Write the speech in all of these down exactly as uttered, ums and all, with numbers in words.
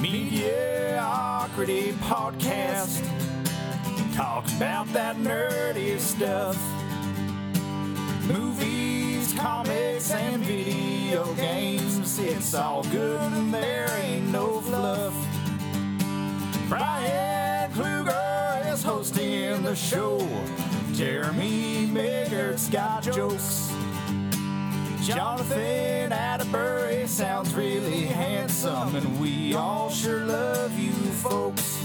Mediocrity Podcast. Talk about that nerdy stuff. Movies, comics, and video games. It's all good and there ain't no fluff. Brian Kluger is hosting the show. Jeremy Meggert's got jokes. Jonathan Atterbury sounds really handsome, and we all sure love you folks.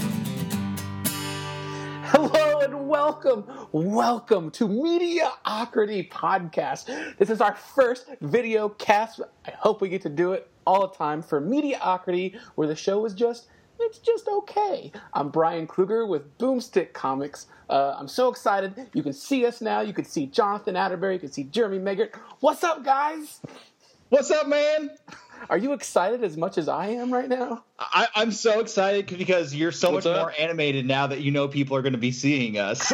Hello and welcome, welcome to Mediocrity Podcast. This is our first video cast. I hope we get to do it all the time for Mediocrity, where the show is just, it's just okay. I'm Brian Kluger with Boomstick Comics. Uh, I'm so excited. You can see us now. You can see Jonathan Atterbury. You can see Jeremy Meggert. What's up, guys? What's up, man? Are you excited as much as I am right now? I, I'm so excited because you're so What's much up? more animated now that you know people are going to be seeing us.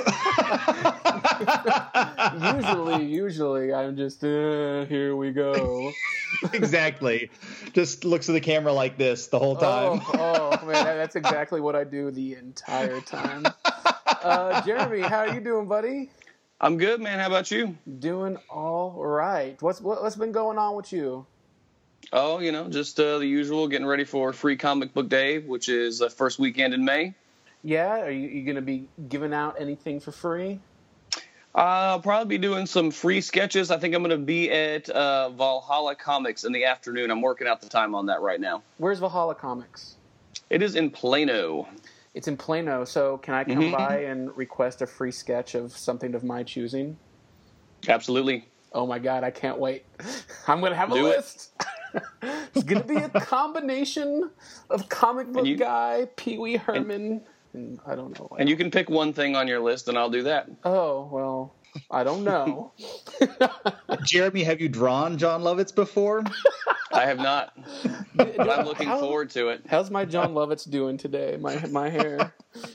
usually, usually, I'm just, uh, here we go. Exactly. Just looks at the camera like this the whole time. Oh, oh man, that's exactly what I do the entire time. Uh, Jeremy, how are you doing, buddy? I'm good, man. How about you? Doing all right. What's what, what's been going on with you? Oh, you know, just uh, the usual, getting ready for Free Comic Book Day, which is the first weekend in May. Yeah, are you, you going to be giving out anything for free? Uh, I'll probably be doing some free sketches. I think I'm going to be at uh, Valhalla Comics in the afternoon. I'm working out the time on that right now. Where's Valhalla Comics? It is in Plano. It's in Plano, so can I come Mm-hmm. by and request a free sketch of something of my choosing? Absolutely. Oh my god, I can't wait. I'm going to have a Do it. list. It's going to be a combination of comic book you- guy, Pee Wee Herman, and, and I don't know. And you can pick one thing on your list, and I'll do that. Oh, well, I don't know. Jeremy, have you drawn John Lovitz before? I have not, but I'm looking How- forward to it. How's my John Lovitz doing today? My my hair.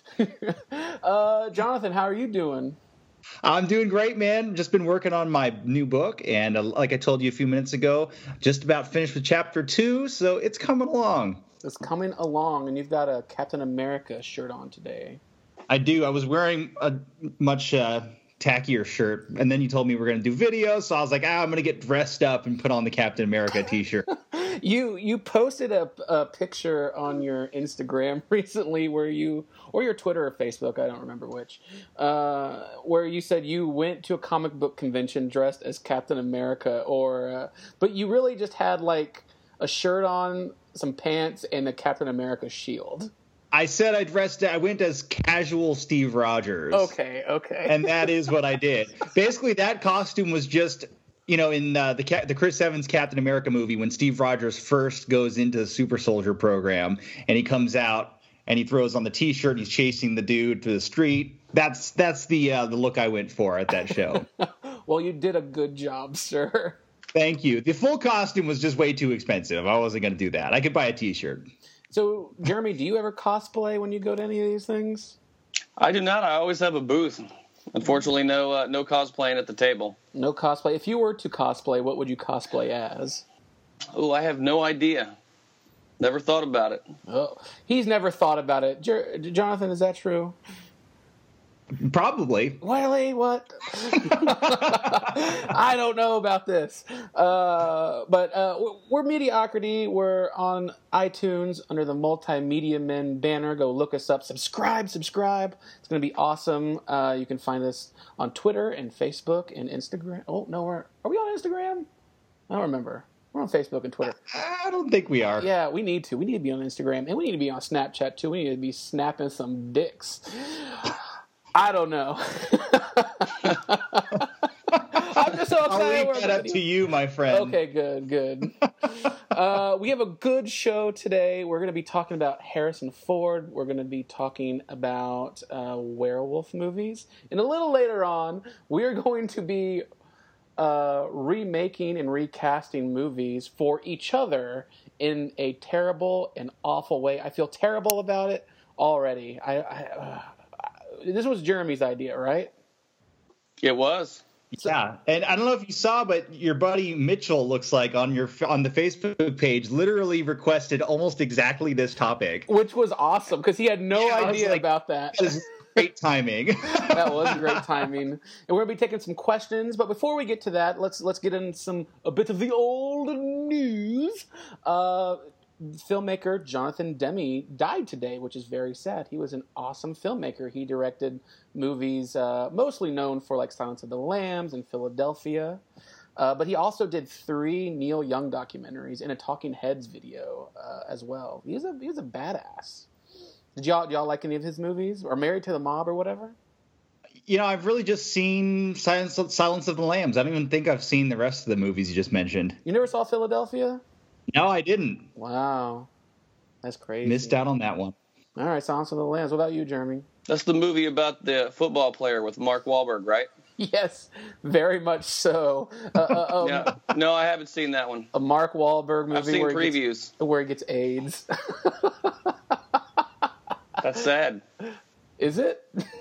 uh, Jonathan, how are you doing? I'm doing great, man. Just been working on my new book, and uh, like I told you a few minutes ago, just about finished with chapter two, so it's coming along. It's coming along, and you've got a Captain America shirt on today. I do. I was wearing a much uh, tackier shirt, and then you told me we were going to do video, so I was like, ah, I'm going to get dressed up and put on the Captain America t-shirt. You you posted a, a picture on your Instagram recently where you, or your Twitter or Facebook, I don't remember which, uh, where you said you went to a comic book convention dressed as Captain America, or uh, but you really just had like a shirt on, some pants, and a Captain America shield. I said I dressed. I went as casual Steve Rogers. Okay, okay. And that is what I did. Basically, that costume was just, you know, in uh, the the Chris Evans Captain America movie when Steve Rogers first goes into the Super Soldier program and he comes out and he throws on the T-shirt. He's chasing the dude to the street. That's that's the uh, the look I went for at that show. Well, you did a good job, sir. Thank you. The full costume was just way too expensive. I wasn't going to do that. I could buy a T-shirt. So, Jeremy, do you ever cosplay when you go to any of these things? I do not. I always have a booth. Unfortunately, no uh, no cosplaying at the table. No cosplay. If you were to cosplay, what would you cosplay as? Oh, I have no idea. Never thought about it. Oh, he's never thought about it. Jer- Jonathan, is that true? Probably. Wiley, what? I don't know about this. Uh, but uh, we're Mediocrity. We're on iTunes under the Multimedia Men banner. Go look us up. Subscribe, subscribe. It's going to be awesome. Uh, you can find us on Twitter and Facebook and Instagram. Oh, no, we're, are we on Instagram? I don't remember. We're on Facebook and Twitter. I don't think we are. Yeah, we need to. We need to be on Instagram. And we need to be on Snapchat, too. We need to be snapping some dicks. I don't know. I'm just so excited. I'll leave we're that up ready. to you, my friend. Okay, good, good. uh, we have a good show today. We're going to be talking about Harrison Ford. We're going to be talking about uh, werewolf movies. And a little later on, we're going to be uh, remaking and recasting movies for each other in a terrible and awful way. I feel terrible about it already. I, I uh, This was Jeremy's idea, right? It was. Yeah, and I don't know if you saw, but your buddy Mitchell looks like on your on the Facebook page literally requested almost exactly this topic, which was awesome because he had no yeah, idea like, about that. That is great timing. That was great timing, and we're gonna be taking some questions. But before we get to that, let's let's get in some a bit of the old news. Uh, filmmaker Jonathan Demme died today, which is very sad. He was an awesome filmmaker. He directed movies uh, mostly known for like Silence of the Lambs and Philadelphia, uh, but he also did three Neil Young documentaries and a Talking Heads video uh, as well. He was a he was a badass. Did y'all did y'all like any of his movies or Married to the Mob or whatever? You know, I've really just seen Silence Silence of the Lambs. I don't even think I've seen the rest of the movies you just mentioned. You never saw Philadelphia? No, I didn't. Wow. That's crazy. Missed out on that one. All right, Silence of the Lambs. What about you, Jeremy? That's the movie about the football player with Mark Wahlberg, right? Yes, very much so. Uh, uh, um, yeah. No, I haven't seen that one. A Mark Wahlberg movie I've seen where, he previews. gets, where he gets AIDS. That's sad. Is it?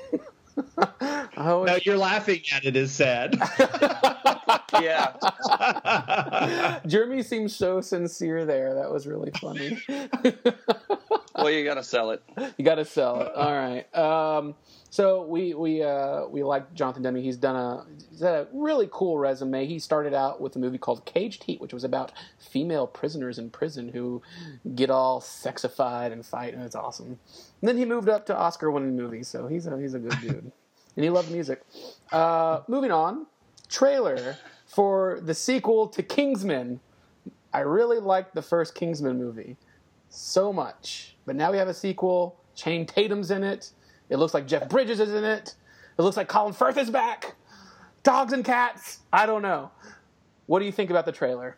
Oh, no, you're laughing at it is sad. Yeah. Jeremy seems so sincere there. That was really funny. Well, you got to sell it. You got to sell it. All right. Um, so we we uh, we like Jonathan Demme. He's done a he's had a really cool resume. He started out with a movie called Caged Heat, which was about female prisoners in prison who get all sexified and fight, and it's awesome. And then he moved up to Oscar-winning movies, so he's a he's a good dude, and he loved music. Uh, moving on, trailer for the sequel to Kingsman. I really liked the first Kingsman movie so much, but now we have a sequel. Channing Tatum's in it. It looks like Jeff Bridges is in it. It looks like Colin Firth is back. Dogs and cats. I don't know. What do you think about the trailer?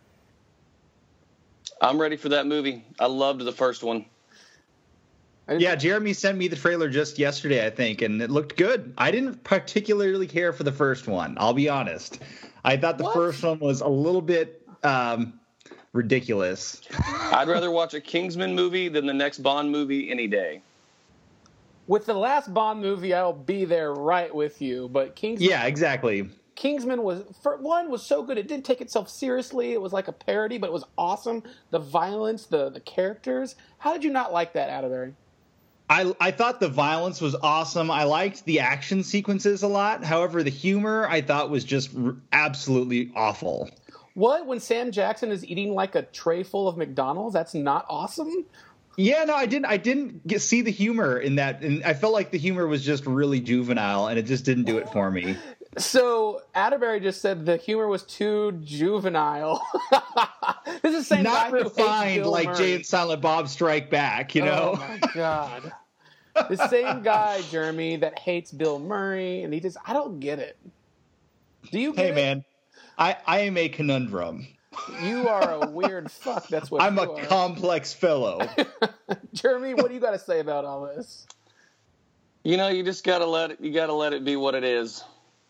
I'm ready for that movie. I loved the first one. Yeah, Jeremy sent me the trailer just yesterday, I think, and it looked good. I didn't particularly care for the first one, I'll be honest. I thought the What? first one was a little bit um, ridiculous. I'd rather watch a Kingsman movie than the next Bond movie any day. With the last Bond movie, I'll be there right with you. But Kingsman, Yeah, exactly. Kingsman was, for one, was so good. It didn't take itself seriously. It was like a parody, but it was awesome. The violence, the the characters. How did you not like that, Atterbury? I, I thought the violence was awesome. I liked the action sequences a lot. However, the humor I thought was just r- absolutely awful. What? When Sam Jackson is eating like a tray full of McDonald's? That's not awesome? Yeah, no, I didn't. I didn't get, see the humor in that, and I felt like the humor was just really juvenile, and it just didn't do it for me. So Atterbury just said the humor was too juvenile. This is the same Not guy who hates refined Bill like Murray. Jay and Silent Bob Strike Back, you know. Oh my god. The same guy, Jeremy, that hates Bill Murray, and he just I don't get it. Do you get Hey, it? man, I I am a conundrum. You are a weird fuck. That's what I'm you a are. complex fellow. Jeremy, what do you got to say about all this? You know, you just gotta let it. You gotta let it be what it is.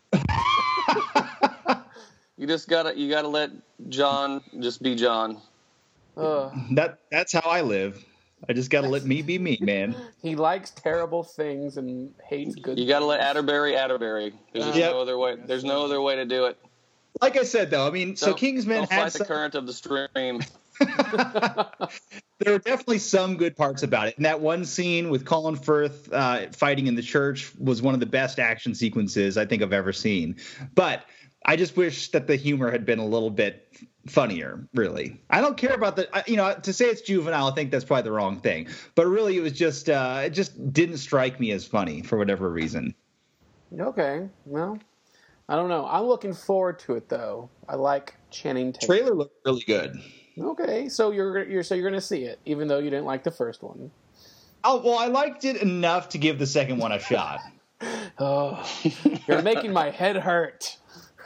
You just gotta. You gotta let John just be John. Ugh. that that's how I live. I just gotta let me be me, man. He likes terrible things and hates good. You gotta let things. Atterbury Atterbury. There's just Yep. no other way. There's no other way to do it. Like I said, though, I mean, so Don't- Kingsman don't had fight the some, current of the stream. there were definitely some good parts about it. And that one scene with Colin Firth uh, fighting in the church was one of the best action sequences I think I've ever seen. But I just wish that the humor had been a little bit funnier, really. I don't care about the, you know, to say it's juvenile, I think that's probably the wrong thing. But really, it was just, uh, it just didn't strike me as funny for whatever reason. Okay, well, I don't know. I'm looking forward to it though. I like Channing Tatum. Trailer looked really good. Okay, so you're you're so you're gonna see it, even though you didn't like the first one. Oh, well, I liked it enough to give the second one a shot. Oh, you're making my head hurt.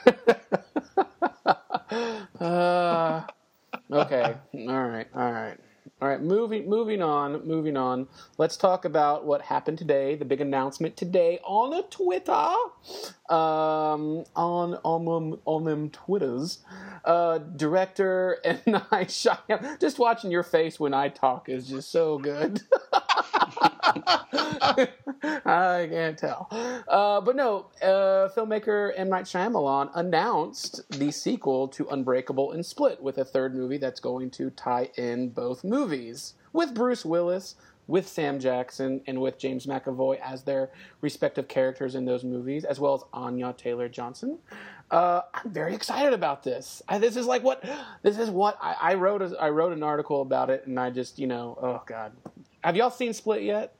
uh, okay, all right, all right, all right. Moving, moving on, moving on. Let's talk about what happened today. The big announcement today on a Twitter, um, on on them on them Twitters. Uh, director and I Shyam. Just watching your face when I talk is just so good. I can't tell. Uh, but no, uh, filmmaker M. Night Shyamalan announced the sequel to Unbreakable and Split with a third movie that's going to tie in both movies with Bruce Willis, with Sam Jackson, and with James McAvoy as their respective characters in those movies, as well as Anya Taylor-Johnson. Uh, I'm very excited about this. I, this is like what this is what I, I wrote. A, I wrote an article about it, and I just you know, oh god, have y'all seen Split yet?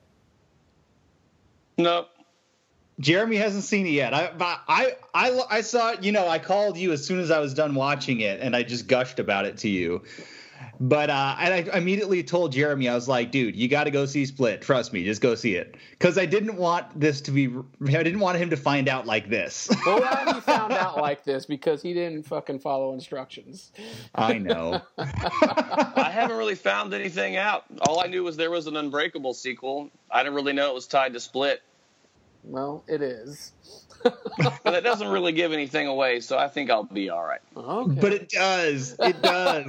No. Jeremy hasn't seen it yet. I, I, I, I saw it. You know, I called you as soon as I was done watching it, and I just gushed about it to you. But uh, and I immediately told Jeremy, I was like, dude, you got to go see Split. Trust me, just go see it. Because I didn't want this to be, I didn't want him to find out like this. Well, how he found out like this? Because he didn't fucking follow instructions. I know. I haven't really found anything out. All I knew was there was an Unbreakable sequel. I didn't really know it was tied to Split. Well, it is. But that doesn't really give anything away, so I think I'll be all right. Okay. But it does. It does.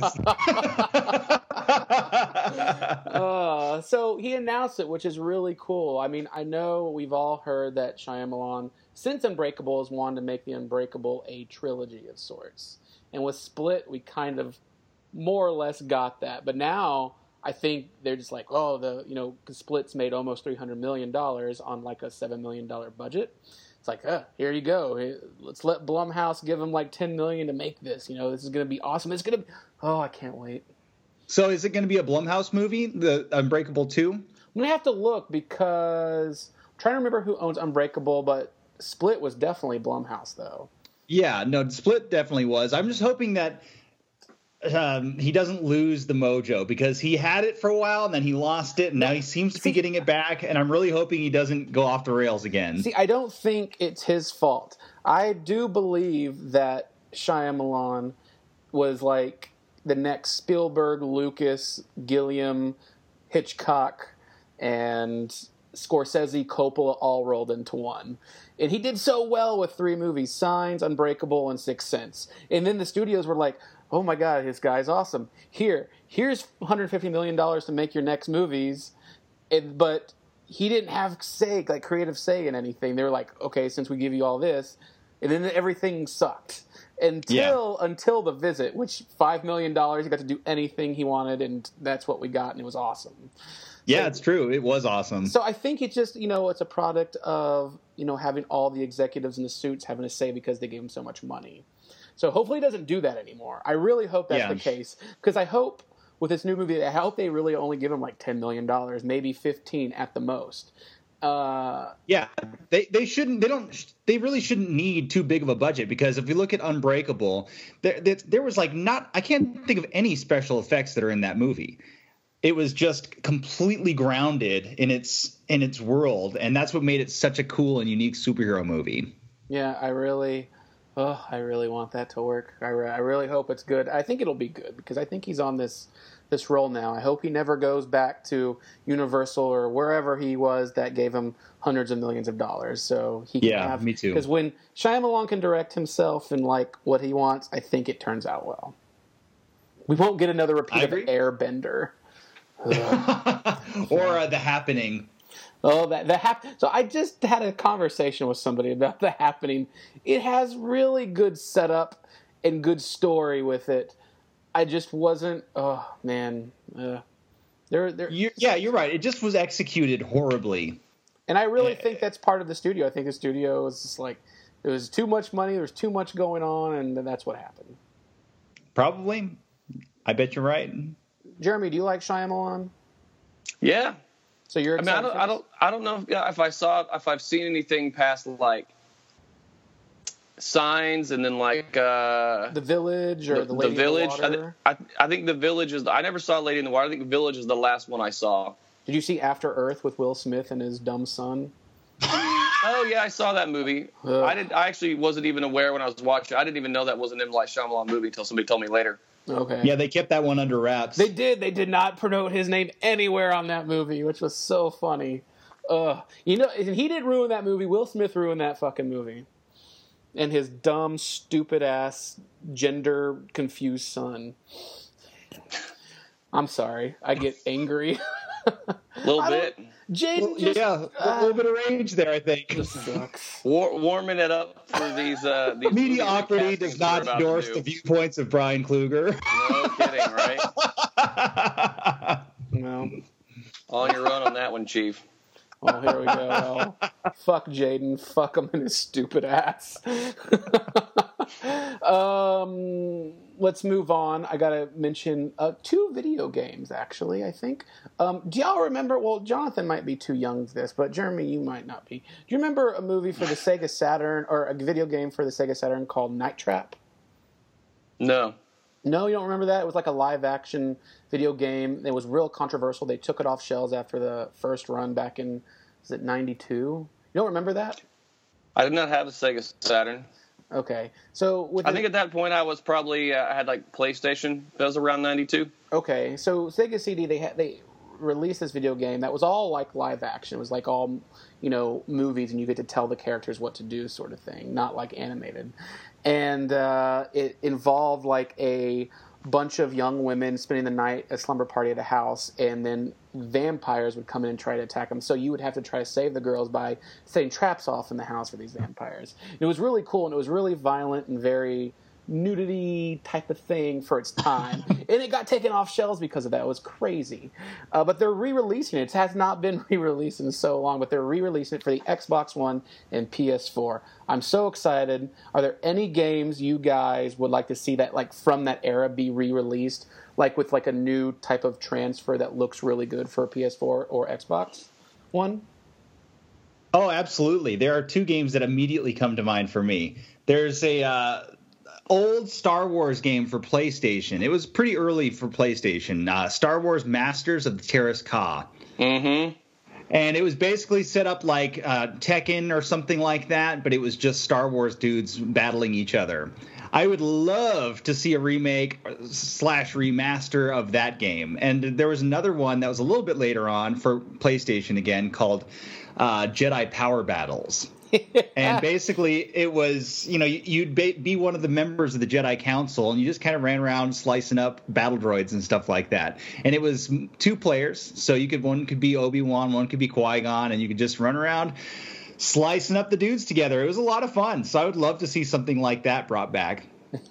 uh, so he announced it, which is really cool. I mean, I know we've all heard that Shyamalan, since Unbreakable, has wanted to make the Unbreakable a trilogy of sorts. And with Split, we kind of more or less got that. But now I think they're just like, oh, the you know, Split's made almost three hundred million dollars on like a seven million dollars budget. It's like, uh, here you go. Let's let Blumhouse give them like ten million dollars to make this. You know, this is going to be awesome. It's going to be, oh, I can't wait. So is it going to be a Blumhouse movie, the Unbreakable two? I'm going to have to look because I'm trying to remember who owns Unbreakable, but Split was definitely Blumhouse, though. Yeah, no, Split definitely was. I'm just hoping that um, he doesn't lose the mojo, because he had it for a while and then he lost it, and now he seems to be getting it back, and I'm really hoping he doesn't go off the rails again. See, I don't think it's his fault. I do believe that Shyamalan was like the next Spielberg, Lucas, Gilliam, Hitchcock, and Scorsese, Coppola all rolled into one. And he did so well with three movies, Signs, Unbreakable, and Sixth Sense. And then the studios were like, oh my God, this guy's awesome. Here, here's one hundred fifty million dollars to make your next movies. And, but he didn't have say, like creative say in anything. They were like, okay, since we give you all this, and then everything sucked. Until yeah. until The Visit, which five million dollars, he got to do anything he wanted, and that's what we got, and it was awesome. Yeah, so, it's true. It was awesome. So I think it's just, you know, it's a product of, you know, having all the executives in the suits having a say because they gave him so much money. So hopefully he doesn't do that anymore. I really hope that's yeah. the case. Because I hope with this new movie, I hope they really only give him like ten million dollars, maybe fifteen at the most. Uh, yeah, they they shouldn't. They don't. They really shouldn't need too big of a budget, because if you look at Unbreakable, there there, there was like not. I can't think of any special effects that are in that movie. It was just completely grounded in its in its world, and that's what made it such a cool and unique superhero movie. Yeah, I really, oh, I really want that to work. I, re- I really hope it's good. I think it'll be good, because I think he's on this this role now. I hope he never goes back to Universal or wherever he was that gave him hundreds of millions of dollars. So he can yeah, have, me too. Because when Shyamalan can direct himself and like what he wants, I think it turns out well. We won't get another repeat of Airbender. or uh, The Happening. Oh, that the hap- So I just had a conversation with somebody about The Happening. It has really good setup and good story with it. I just wasn't. Oh man, uh, there, there. You're, yeah, you're right. It just was executed horribly. And I really think that's part of the studio. I think the studio was just like there was too much money, there was too much going on, and that's what happened. Probably. I bet you're right. Jeremy, do you like Shyamalan? Yeah. So you're. I mean, I don't, I don't, I don't know if, yeah, if I saw, if I've seen anything past like Signs, and then like uh, The Village or the, the Lady the Village. in the Water. I, th- I, I think The Village is. The, I never saw Lady in the Water. I think The Village is the last one I saw. Did you see After Earth with Will Smith and his dumb son? Oh yeah, I saw that movie. Ugh. I did. I actually wasn't even aware when I was watching. I didn't even know that was an M. Night Shyamalan movie until somebody told me later. Okay. Yeah, they kept that one under wraps. They did. They did not promote his name anywhere on that movie, which was so funny. Ugh. You know, and he didn't ruin that movie. Will Smith ruined that fucking movie. And his dumb, stupid-ass, gender-confused son. I'm sorry. I get angry. A little I bit. Jaden Well, just yeah, a uh, little bit of range there, I think. just sucks. War- warming it up for these. Uh, these Mediocrity movie does castings not we're about to endorse do. the viewpoints of Brian Kluger. No kidding, right? No. On your own on that one, Chief. Well, here we go. Well, fuck Jaden. Fuck him in his stupid ass. um, let's move on. I gotta mention uh, two video games, actually, I think. Um, do y'all remember? Well, Jonathan might be too young for this, but Jeremy, you might not be. Do you remember a movie for the Sega Saturn, or a video game for the Sega Saturn called Night Trap? No. No, you don't remember that? It was like a live-action video game. It was real controversial. They took it off shelves after the first run back in, was it ninety-two? You don't remember that? I did not have a Sega Saturn. Okay. So with I the, think at that point I was probably, uh, I had like PlayStation. That was around ninety-two. okay, so Sega C D, they had they released this video game that was all like live action. It was like all, you know, movies, and you get to tell the characters what to do, sort of thing, not like animated. And uh, it involved like a bunch of young women spending the night at a slumber party at a house, and then vampires would come in and try to attack them. So you would have to try to save the girls by setting traps off in the house for these vampires. It was really cool, and it was really violent and very nudity type of thing for its time. And it got taken off shelves because of that. It was crazy. Uh, but they're re-releasing it. It has not been re-released in so long, but they're re-releasing it for the Xbox One and P S four. I'm so excited. Are there any games you guys would like to see that, like, from that era be re-released, like with like a new type of transfer that looks really good for P S four or Xbox One? Oh, absolutely. There are two games that immediately come to mind for me. There's a uh, old Star Wars game for PlayStation. It was pretty early for PlayStation. Uh, Star Wars Masters of the Terras Ka. Mm-hmm. And it was basically set up like uh, Tekken or something like that, but it was just Star Wars dudes battling each other. I would love to see a remake slash remaster of that game. And there was another one that was a little bit later on for PlayStation again called uh, Jedi Power Battles. And basically it was, you know, you'd be one of the members of the Jedi Council, and you just kind of ran around slicing up battle droids and stuff like that. And it was two players, so you could one could be Obi-Wan, one could be Qui-Gon, and you could just run around slicing up the dudes together. It was a lot of fun, so I would love to see something like that brought back.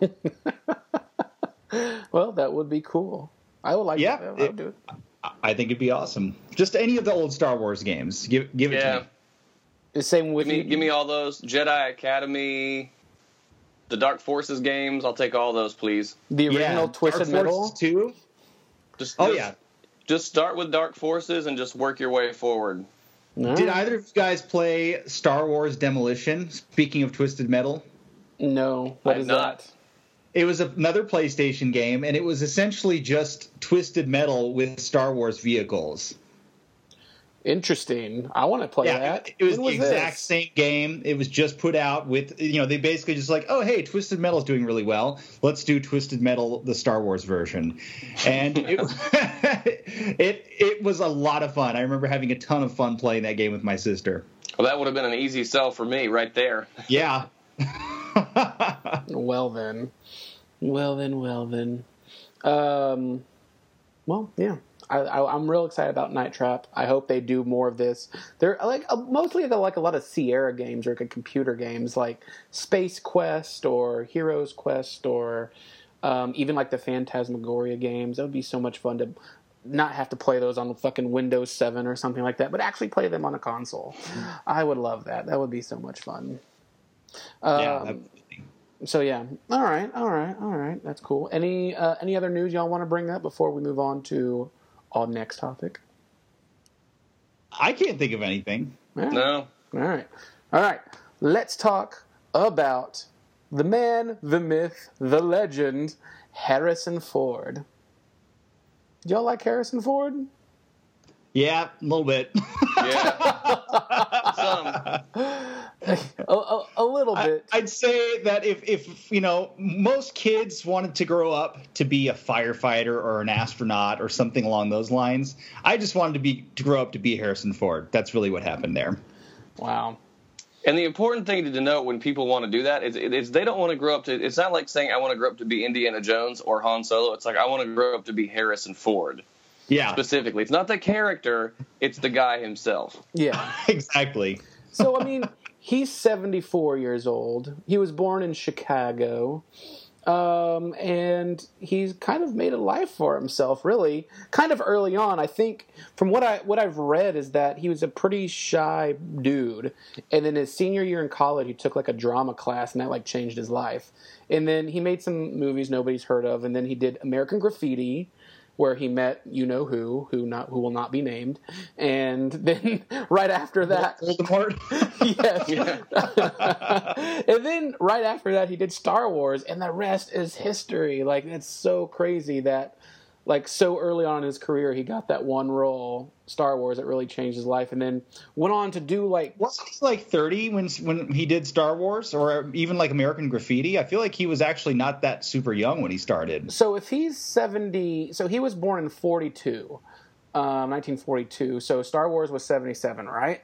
Well, that would be cool. I would like Yeah, to, I would it- do it. I think it'd be awesome. Just any of the old Star Wars games. Give give it Yeah. to me. The same with Give me, you. give me all those. Jedi Academy, the Dark Forces games. I'll take all those, please. the original Yeah, Twisted Dark Metal. Forces two. Just, Oh just- yeah. Just start with Dark Forces and just work your way forward. No. Did either of you guys play Star Wars Demolition? Speaking of Twisted Metal. No. What I've is not. that? It was another PlayStation game, and it was essentially just Twisted Metal with Star Wars vehicles. Interesting. I want to play Yeah, that. it, it was When the exact this? same game. It was just put out with, you know, they basically just like, oh, hey, Twisted Metal's doing really well. Let's do Twisted Metal, the Star Wars version. And it, it it was a lot of fun. I remember having a ton of fun playing that game with my sister. Well, that would have been an easy sell for me right there. Yeah. Well then. Well then, well then. Um, well, yeah. I, I, I'm real excited about Night Trap. I hope they do more of this. They're like uh, mostly they're like a lot of Sierra games or like computer games like Space Quest or Heroes Quest or um, even like the Phantasmagoria games. That would be so much fun to not have to play those on fucking Windows seven or something like that, but actually play them on a console. I would love that. That would be so much fun. Um, yeah. That, So yeah, all right, all right, all right. That's cool. Any uh, any other news y'all want to bring up before we move on to our next topic? I can't think of anything. All right. No. All right, all right. Let's talk about the man, the myth, the legend, Harrison Ford. Do y'all like Harrison Ford? Yeah, a little bit. Yeah. Some. a, a, a little I, bit. I'd say that if, if, you know, most kids wanted to grow up to be a firefighter or an astronaut or something along those lines, I just wanted to be to grow up to be Harrison Ford. That's really what happened there. Wow. And the important thing to denote when people want to do that is, is they don't want to grow up to. It's not like saying I want to grow up to be Indiana Jones or Han Solo. It's like I want to grow up to be Harrison Ford. Yeah. Specifically. It's not the character, it's the guy himself. Yeah. Exactly. So, I mean, he's seventy-four years old. He was born in Chicago. Um, and he's kind of made a life for himself, really, kind of early on. I think from what I what I've read is that he was a pretty shy dude, and then his senior year in college, he took like a drama class, and that like changed his life. And then he made some movies nobody's heard of, and then he did American Graffiti, where he met you know who, who not who will not be named, and then right after that, Voldemort. yes, Yeah. and then right after that, he did Star Wars, and the rest is history. Like it's so crazy that, like so early on in his career, he got that one role, Star Wars, that really changed his life, and then went on to do like Wasn't he like thirty when when he did Star Wars, or even like American Graffiti? I feel like he was actually not that super young when he started. So if he's seventy, so he was born in forty-two, um, nineteen forty-two. So Star Wars was seventy-seven, right?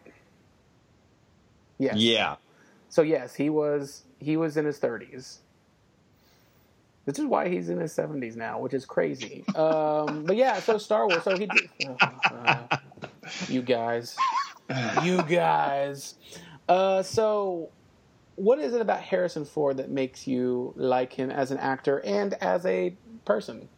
Yes. Yeah. So yes, he was he was in his thirties. This is why he's in his seventies now, which is crazy. Um, but yeah, so Star Wars. So he did. Oh, uh, you guys, you guys. Uh, so, what is it about Harrison Ford that makes you like him as an actor and as a person?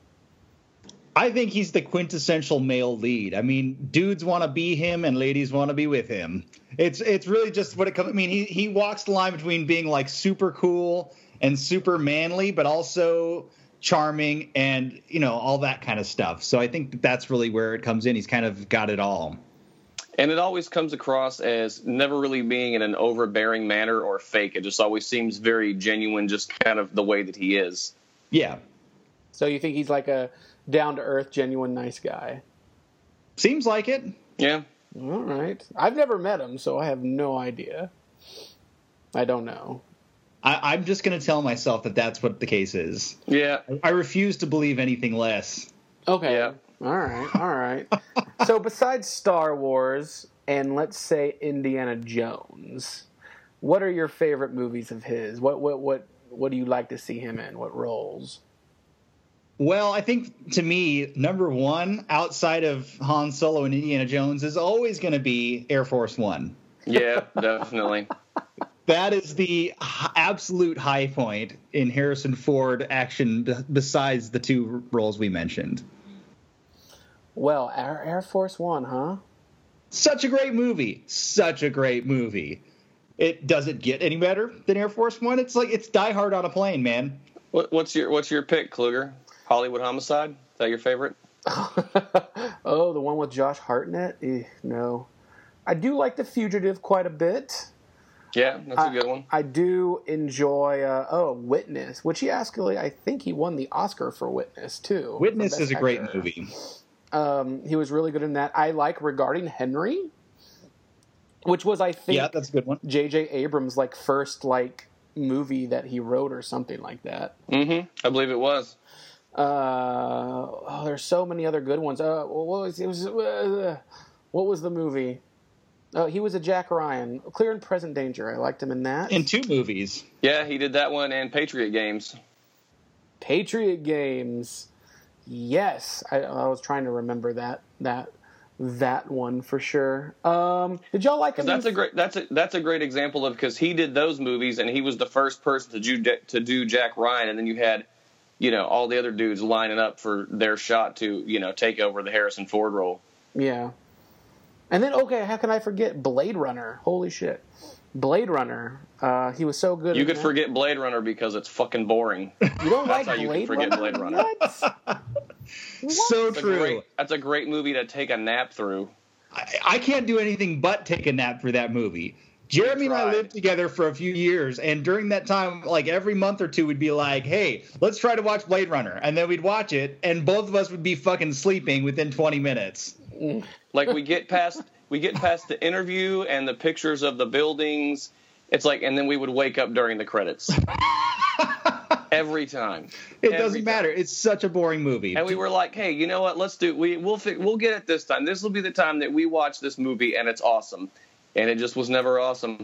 I think he's the quintessential male lead. I mean, dudes want to be him and ladies want to be with him. It's it's really just what it comes. I mean, he he walks the line between being like super cool and super manly, but also charming and, you know, all that kind of stuff. So I think that's really where it comes in. He's kind of got it all. And it always comes across as never really being in an overbearing manner or fake. It just always seems very genuine, just kind of the way that he is. Yeah. So you think he's like a down-to-earth, genuine, nice guy? Seems like it. Yeah. All right. I've never met him, so I have no idea. I don't know. I, I'm just going to tell myself that that's what the case is. Yeah. I refuse to believe anything less. Okay. Yeah. All right. All right. So besides Star Wars and let's say Indiana Jones, what are your favorite movies of his? What what what what do you like to see him in? What roles? Well, I think to me, number one, outside of Han Solo and Indiana Jones, is always going to be Air Force One. Yeah, definitely. That is the h- absolute high point in Harrison Ford action b- besides the two roles we mentioned. Well, Air, Air Force One, huh? Such a great movie. Such a great movie. It doesn't get any better than Air Force One. It's like it's Die Hard on a plane, man. What, what's your What's your pick, Kluger? Hollywood Homicide? Is that your favorite? Oh, the one with Josh Hartnett? Eh, no. I do like The Fugitive quite a bit. Yeah, that's a good one. I, I do enjoy, uh, oh, Witness, which he actually, I think he won the Oscar for Witness, too. Witness for is a Best great Actor. movie. Um, he was really good in that. I like Regarding Henry, which was, I think, Yeah, that's a good one. J J Abrams' like first like movie that he wrote or something like that. Mm-hmm. I believe it was. Uh, oh, there's so many other good ones. Uh, what was it was uh, what was the movie? Uh, he was a Jack Ryan, Clear and Present Danger. I liked him in that. In two movies. Yeah, he did that one and Patriot Games. Patriot Games. Yes, I, I was trying to remember that that that one for sure. Um, did y'all like him? That's a great. That's a that's a great example of because he did those movies and he was the first person to do to do Jack Ryan, and then you had, you know, all the other dudes lining up for their shot to, you know, take over the Harrison Ford role. Yeah. And then, okay, how can I forget Blade Runner? Holy shit. Blade Runner. Uh, he was so good. You in could that. forget Blade Runner because it's fucking boring. You don't like how you Blade can forget Runner? Blade Runner. What? So That's a true. great, that's a great movie to take a nap through. I, I can't do anything but take a nap for that movie. Jeremy and I tried. lived together for a few years, and during that time, like every month or two, we'd be like, hey, let's try to watch Blade Runner. And then we'd watch it, and both of us would be fucking sleeping within twenty minutes. Like we get past we get past the interview and the pictures of the buildings. It's like, and then we would wake up during the credits. Every time. It Every doesn't time. matter. It's such a boring movie. And we were like, hey, you know what? Let's do we we'll fi- we'll get it this time. This will be the time that we watch this movie and it's awesome. And it just was never awesome.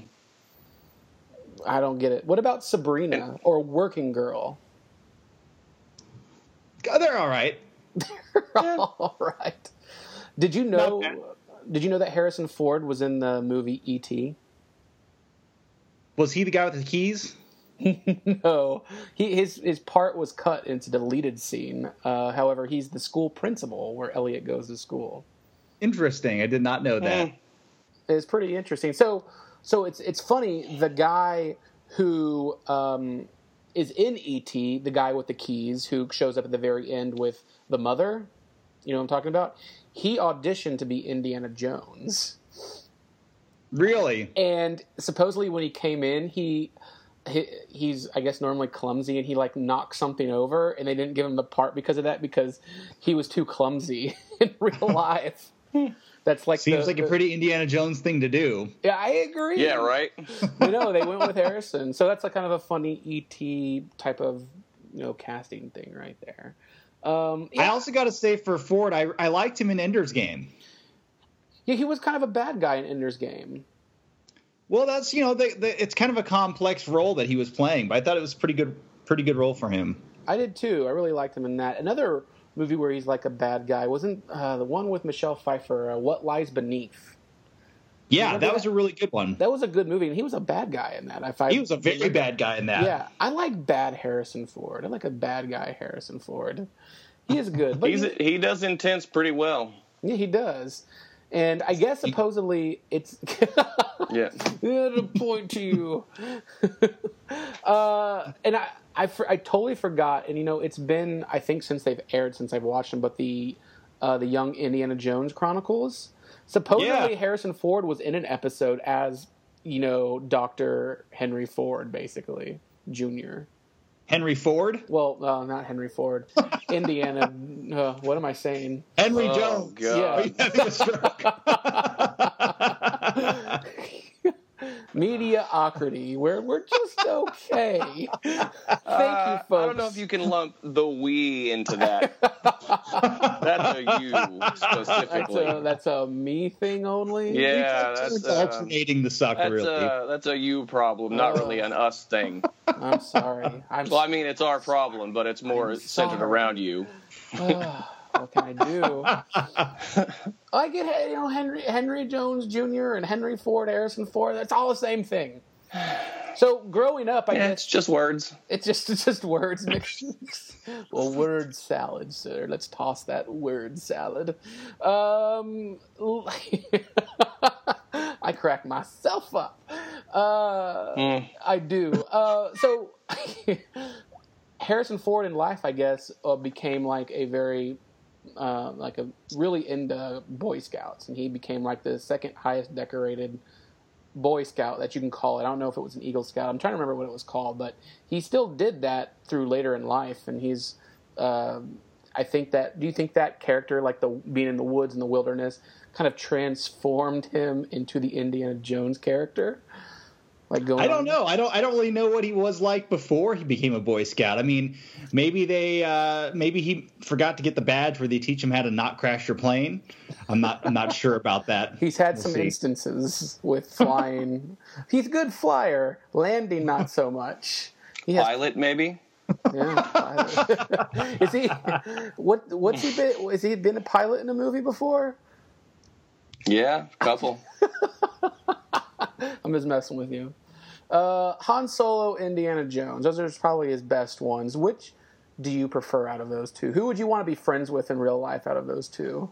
I don't get it. What about Sabrina or Working Girl? Oh, they're all right. All right. Did you know? Okay. Did you know that Harrison Ford was in the movie E T? Was he the guy with the keys? No, he his his part was cut into the deleted scene. Uh, however, he's the school principal where Elliot goes to school. Interesting. I did not know that. It's pretty interesting. So, so it's it's funny. The guy who um, is in E T, the guy with the keys, who shows up at the very end with the mother. You know what I'm talking about? He auditioned to be Indiana Jones. Really? And supposedly when he came in, he, he he's, I guess, normally clumsy, and he, like, knocked something over, and they didn't give him the part because of that, because he was too clumsy in real life. That's like Seems the, like the, a pretty Indiana Jones thing to do. Yeah, I agree. Yeah, right? You know, they went with Harrison. So that's like kind of a funny E T type of, you know, casting thing right there. Um, yeah. I also got to say for Ford, I, I liked him in Ender's Game. Yeah, he was kind of a bad guy in Ender's Game. Well, that's, you know, the, the, it's kind of a complex role that he was playing, but I thought it was pretty good, pretty good role for him. I did too. I really liked him in that. Another movie where he's like a bad guy wasn't uh, the one with Michelle Pfeiffer, uh, What Lies Beneath. Yeah, that, that was a really good one. That was a good movie, and he was a bad guy in that. If I, He was a very bad guy in that. Yeah, I like bad Harrison Ford. I like a bad guy Harrison Ford. He is good. But He's he, he does intense pretty well. yeah, he does. And I guess supposedly it's Yeah. yeah, to point to you. uh, and I, I, I totally forgot. And you know, it's been I think since they've aired, since I've watched them. But the uh, the Young Indiana Jones Chronicles. Supposedly Yeah. Harrison Ford was in an episode as, you know, Doctor Henry Ford, basically Junior Henry Ford? Well, uh, not Henry Ford. Indiana. Uh, what am I saying? Henry Oh, Jones. God. Are you having a stroke? Mediocrity. We're we're just okay. Thank you, folks. Uh, I don't know if you can lump the we into that. That's a you That's specifically. a that's a me thing only. Yeah, that's uh, Vaccinating the sucker, that's really. a that's a you problem, not really an us thing. I'm sorry. I'm. Well, I mean, it's our problem, but it's more I'm centered sorry. around you. What can I do? I get, you know, Henry Henry Jones Junior and Henry Ford, Harrison Ford. That's all the same thing. So growing up, I Yeah, guess it's just words. it's just it's just words mixed. Well, word salad, sir. Let's toss that word salad. Um, I crack myself up. Uh, Mm. I do. Uh, so Harrison Ford in life, I guess, uh, became like a very, uh, like a really into Boy Scouts, and he became like the second highest decorated Boy Scout that you can call it. I don't know if it was an Eagle Scout. I'm trying to remember what it was called, but he still did that through later in life, and he's. Uh, I think that. Do you think that character, like the being in the woods and the wilderness, kind of transformed him into the Indiana Jones character? Like going I don't on- know. I don't. I don't really know what he was like before he became a Boy Scout. I mean, maybe they, uh, maybe he forgot to get the badge where they teach him how to not crash your plane. I'm not. I'm not sure about that. He's had We'll some see. instances with flying. He's a good flyer, landing not so much. He has, Pilot, maybe. yeah, pilot. Is he? What? What's he been? Has he been a pilot in a movie before? Yeah, couple. I'm just messing with you. Uh, Han Solo, Indiana Jones. Those are probably his best ones. Which do you prefer out of those two? Who would you want to be friends with in real life out of those two?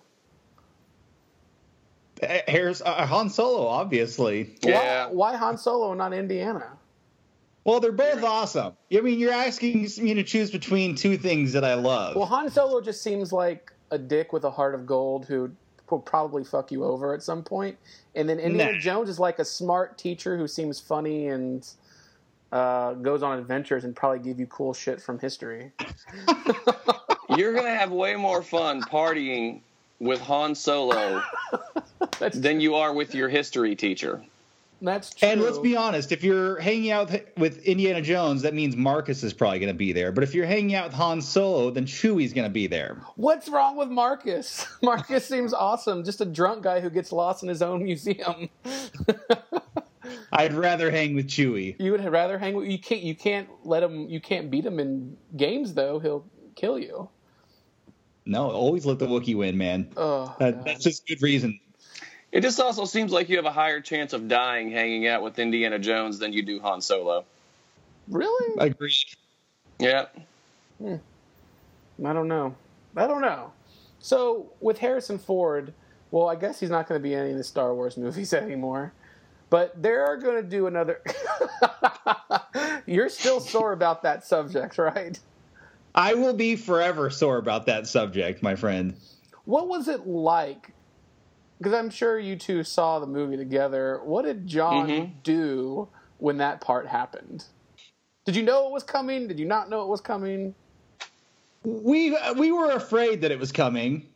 Here's uh, Han Solo, obviously. Yeah. Why, why Han Solo and not Indiana? Well, they're both awesome. I mean, you're asking me to choose between two things that I love. Well, Han Solo just seems like a dick with a heart of gold who will probably fuck you over at some point. And then Indiana Nah. Jones is like a smart teacher who seems funny and uh, goes on adventures and probably give you cool shit from history. You're gonna have way more fun partying with Han Solo That's, than you are with your history teacher. that's true. And let's be honest, if you're hanging out with, with Indiana Jones, that means Marcus is probably going to be there. But if you're hanging out with Han Solo, then Chewie's going to be there. What's wrong with Marcus? Marcus seems awesome. Just a drunk guy who gets lost in his own museum. I'd rather hang with Chewie. You would rather hang with you can't you can't let him you can't beat him in games though. He'll kill you. No, always let the Wookiee win, man. Oh, that, that's just good reason. It just also seems like you have a higher chance of dying hanging out with Indiana Jones than you do Han Solo. Really? Agreed. Yeah. Hmm. I don't know. I don't know. So, with Harrison Ford, well, I guess he's not going to be in any of the Star Wars movies anymore. But they're going to do another... You're still sore about that subject, right? I will be forever sore about that subject, my friend. What was it like? Because I'm sure you two saw the movie together. What did John mm-hmm. do when that part happened? Did you know it was coming? Did you not know it was coming? We we were afraid that it was coming.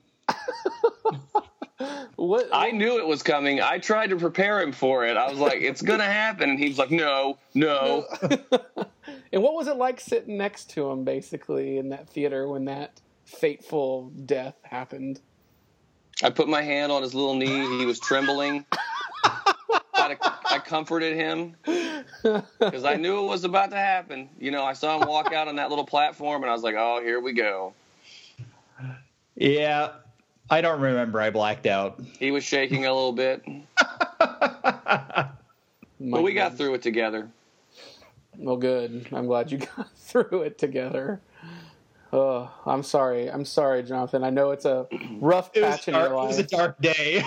What? I knew it was coming. I tried to prepare him for it. I was like, it's going to happen. And he was like, no, no. And what was it like sitting next to him, basically, in that theater when that fateful death happened? I put my hand on his little knee. He was trembling. I, I comforted him because I knew it was about to happen. You know, I saw him walk out on that little platform, and I was like, oh, here we go. Yeah, I don't remember. I blacked out. He was shaking a little bit. But we got through it together. Well, good. I'm glad you got through it together. Oh, I'm sorry. I'm sorry, Jonathan. I know it's a rough patch in dark, your life. It was a dark day.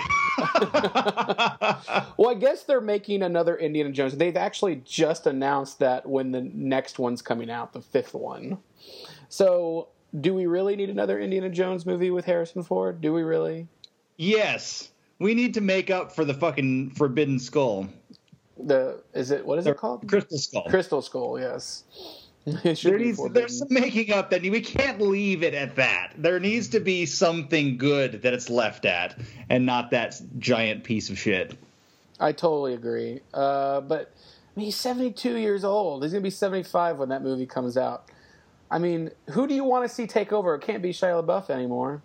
Well, I guess they're making another Indiana Jones. They've actually just announced that when the next one's coming out, the fifth one. So, do we really need another Indiana Jones movie with Harrison Ford? Do we really? Yes. We need to make up for the fucking Forbidden Skull. The is it what is the it called? Crystal Skull. Crystal Skull, yes. It should There be needs, there's some making up that we can't leave it at that. There needs to be something good that it's left at, and not that giant piece of shit. I totally agree. Uh, but I mean, he's seventy-two years old. He's gonna be seventy-five when that movie comes out. I mean, who do you want to see take over? It can't be Shia LaBeouf anymore.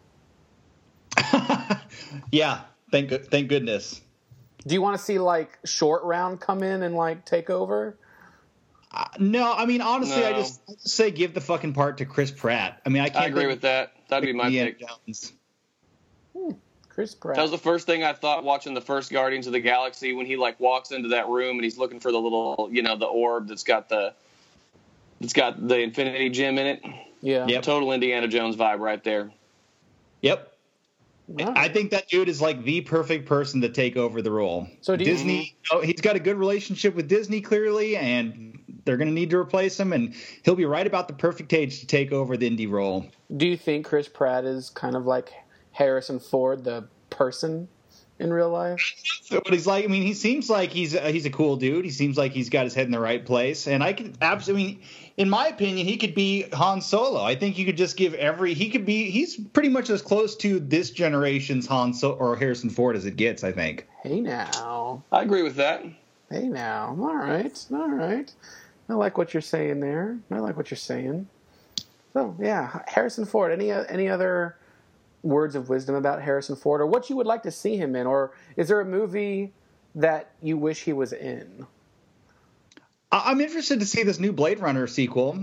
Yeah, thank thank goodness. Do you want to see like Short Round come in and like take over? Uh, no, I mean honestly, No. I just I just say give the fucking part to Chris Pratt. I mean, I can't I agree think with that. That'd be my Indiana pick. Jones. Hmm, Chris Pratt. That was the first thing I thought watching the first Guardians of the Galaxy when he like walks into that room and he's looking for the little, you know, the orb that's got the that's got the Infinity Gem in it. Yeah. Yep. Total Indiana Jones vibe right there. Yep. Wow. I think that dude is like the perfect person to take over the role. So do you- Disney, you know, he's got a good relationship with Disney clearly, and they're going to need to replace him, and he'll be right about the perfect age to take over the indie role. Do you think Chris Pratt is kind of like Harrison Ford, the person in real life? So what he's like, I mean, he seems like he's uh, he's a cool dude. He seems like he's got his head in the right place, and I could absolutely, I mean, in my opinion, he could be Han Solo. I think you could just give every, he could be, he's pretty much as close to this generation's Han Solo or Harrison Ford as it gets, I think. Hey now. I agree with that. Hey now. All right. All right. I like what you're saying there. I like what you're saying. So, yeah, Harrison Ford. Any any other words of wisdom about Harrison Ford, or what you would like to see him in, or is there a movie that you wish he was in? I- I'm interested to see this new Blade Runner sequel.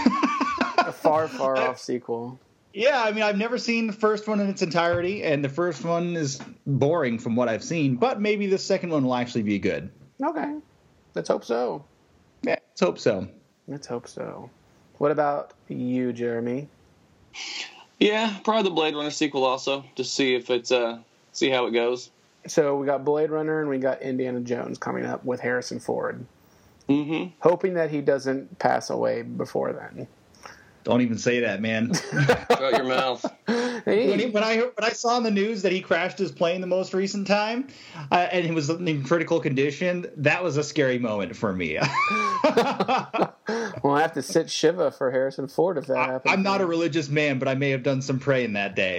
A far, far off sequel. Yeah, I mean, I've never seen the first one in its entirety, and the first one is boring from what I've seen, but maybe the second one will actually be good. Okay. Let's hope so. Yeah, let's hope so. Let's hope so. What about you, Jeremy? Yeah, probably the Blade Runner sequel also, to see if it's uh see how it goes. So we got Blade Runner and we got Indiana Jones coming up with Harrison Ford. Mm-hmm. Hoping that he doesn't pass away before then. Don't even say that, man. Shut your mouth. Hey. When, he, when I when I saw in the news that he crashed his plane the most recent time, uh, and he was in critical condition, that was a scary moment for me. Well, I have to sit Shiva for Harrison Ford if that I, happens. I'm not a religious man, but I may have done some praying that day.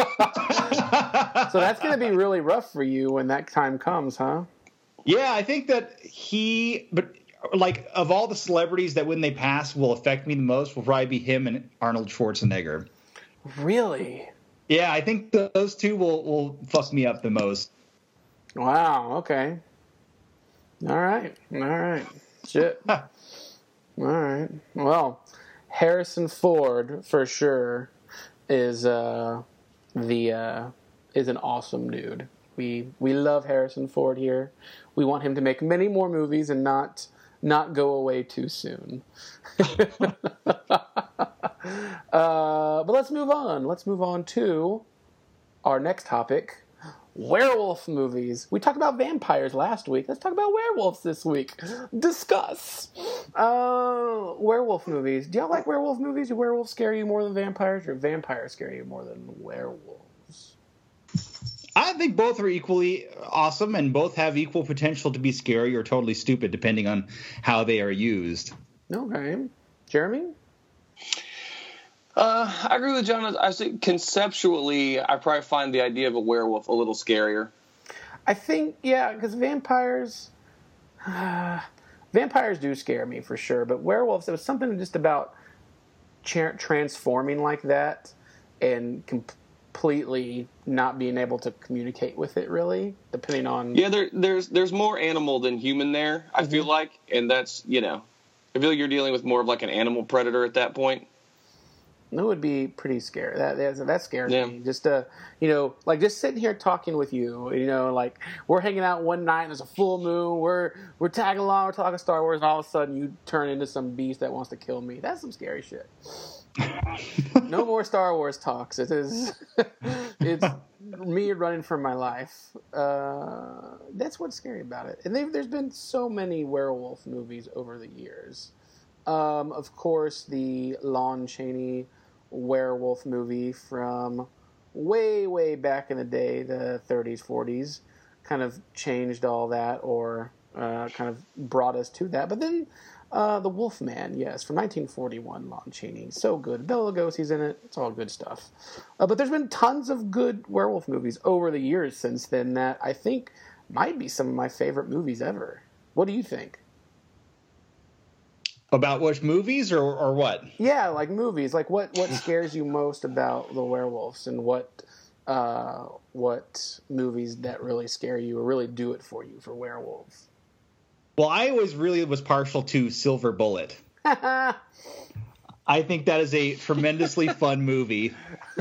So that's going to be really rough for you when that time comes, huh? Yeah, I think that he, but like of all the celebrities that when they pass will affect me the most will probably be him and Arnold Schwarzenegger. Really? Yeah, I think those two will, will fuck me up the most. Wow, okay. All right, all right. Shit. All right. Well, Harrison Ford, for sure. is uh, the uh, is an awesome dude. We we love Harrison Ford here. We want him to make many more movies and not not go away too soon. uh, but let's move on. Let's move on to our next topic. Werewolf movies. We talked about vampires last week. Let's talk about werewolves this week. Discuss. Uh, werewolf movies. Do y'all like werewolf movies? Do werewolves scare you more than vampires, or vampires scare you more than werewolves? I think both are equally awesome, and both have equal potential to be scary or totally stupid, depending on how they are used. Okay. Jeremy? Uh, I agree with John. I think conceptually, I probably find the idea of a werewolf a little scarier. I think, yeah, because vampires, uh, vampires do scare me for sure. But werewolves, there was something just about tra- transforming like that and completely not being able to communicate with it. Really, depending on yeah, there, there's there's more animal than human there. I mm-hmm. feel like, and that's you know, I feel like you're dealing with more of like an animal predator at that point. That would be pretty scary. That that, that scares yeah. me. Just uh, you know, like just sitting here talking with you. You know, like we're hanging out one night and there's a full moon. We're we're tagging along. We're talking Star Wars, and all of a sudden you turn into some beast that wants to kill me. That's some scary shit. No more Star Wars talks. It is. It's me running for my life. Uh, that's what's scary about it. And there's been so many werewolf movies over the years. Um, of course, the Lon Chaney werewolf movie from way, way back in the day, the thirties, forties, kind of changed all that or uh, kind of brought us to that. But then uh, The Wolfman, yes, from nineteen forty-one, Lon Chaney. So good. Bela Lugosi's in it. It's all good stuff. Uh, but there's been tons of good werewolf movies over the years since then that I think might be some of my favorite movies ever. What do you think? About which movies or, or what? Yeah, like movies. Like what, what scares you most about the werewolves, and what uh, what movies that really scare you or really do it for you for werewolves? Well, I always really was partial to Silver Bullet. I think that is a tremendously fun movie.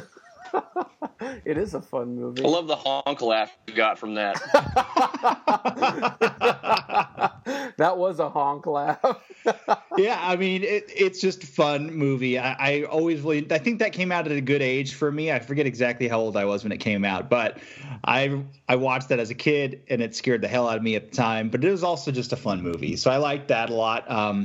It is a fun movie. I love the honk laugh you got from that. That was a honk laugh. Yeah, I mean, it, it's just a fun movie. I, I always really, I think that came out at a good age for me. I forget exactly how old I was when it came out, but I I watched that as a kid, and it scared the hell out of me at the time. But it was also just a fun movie, so I liked that a lot. Um,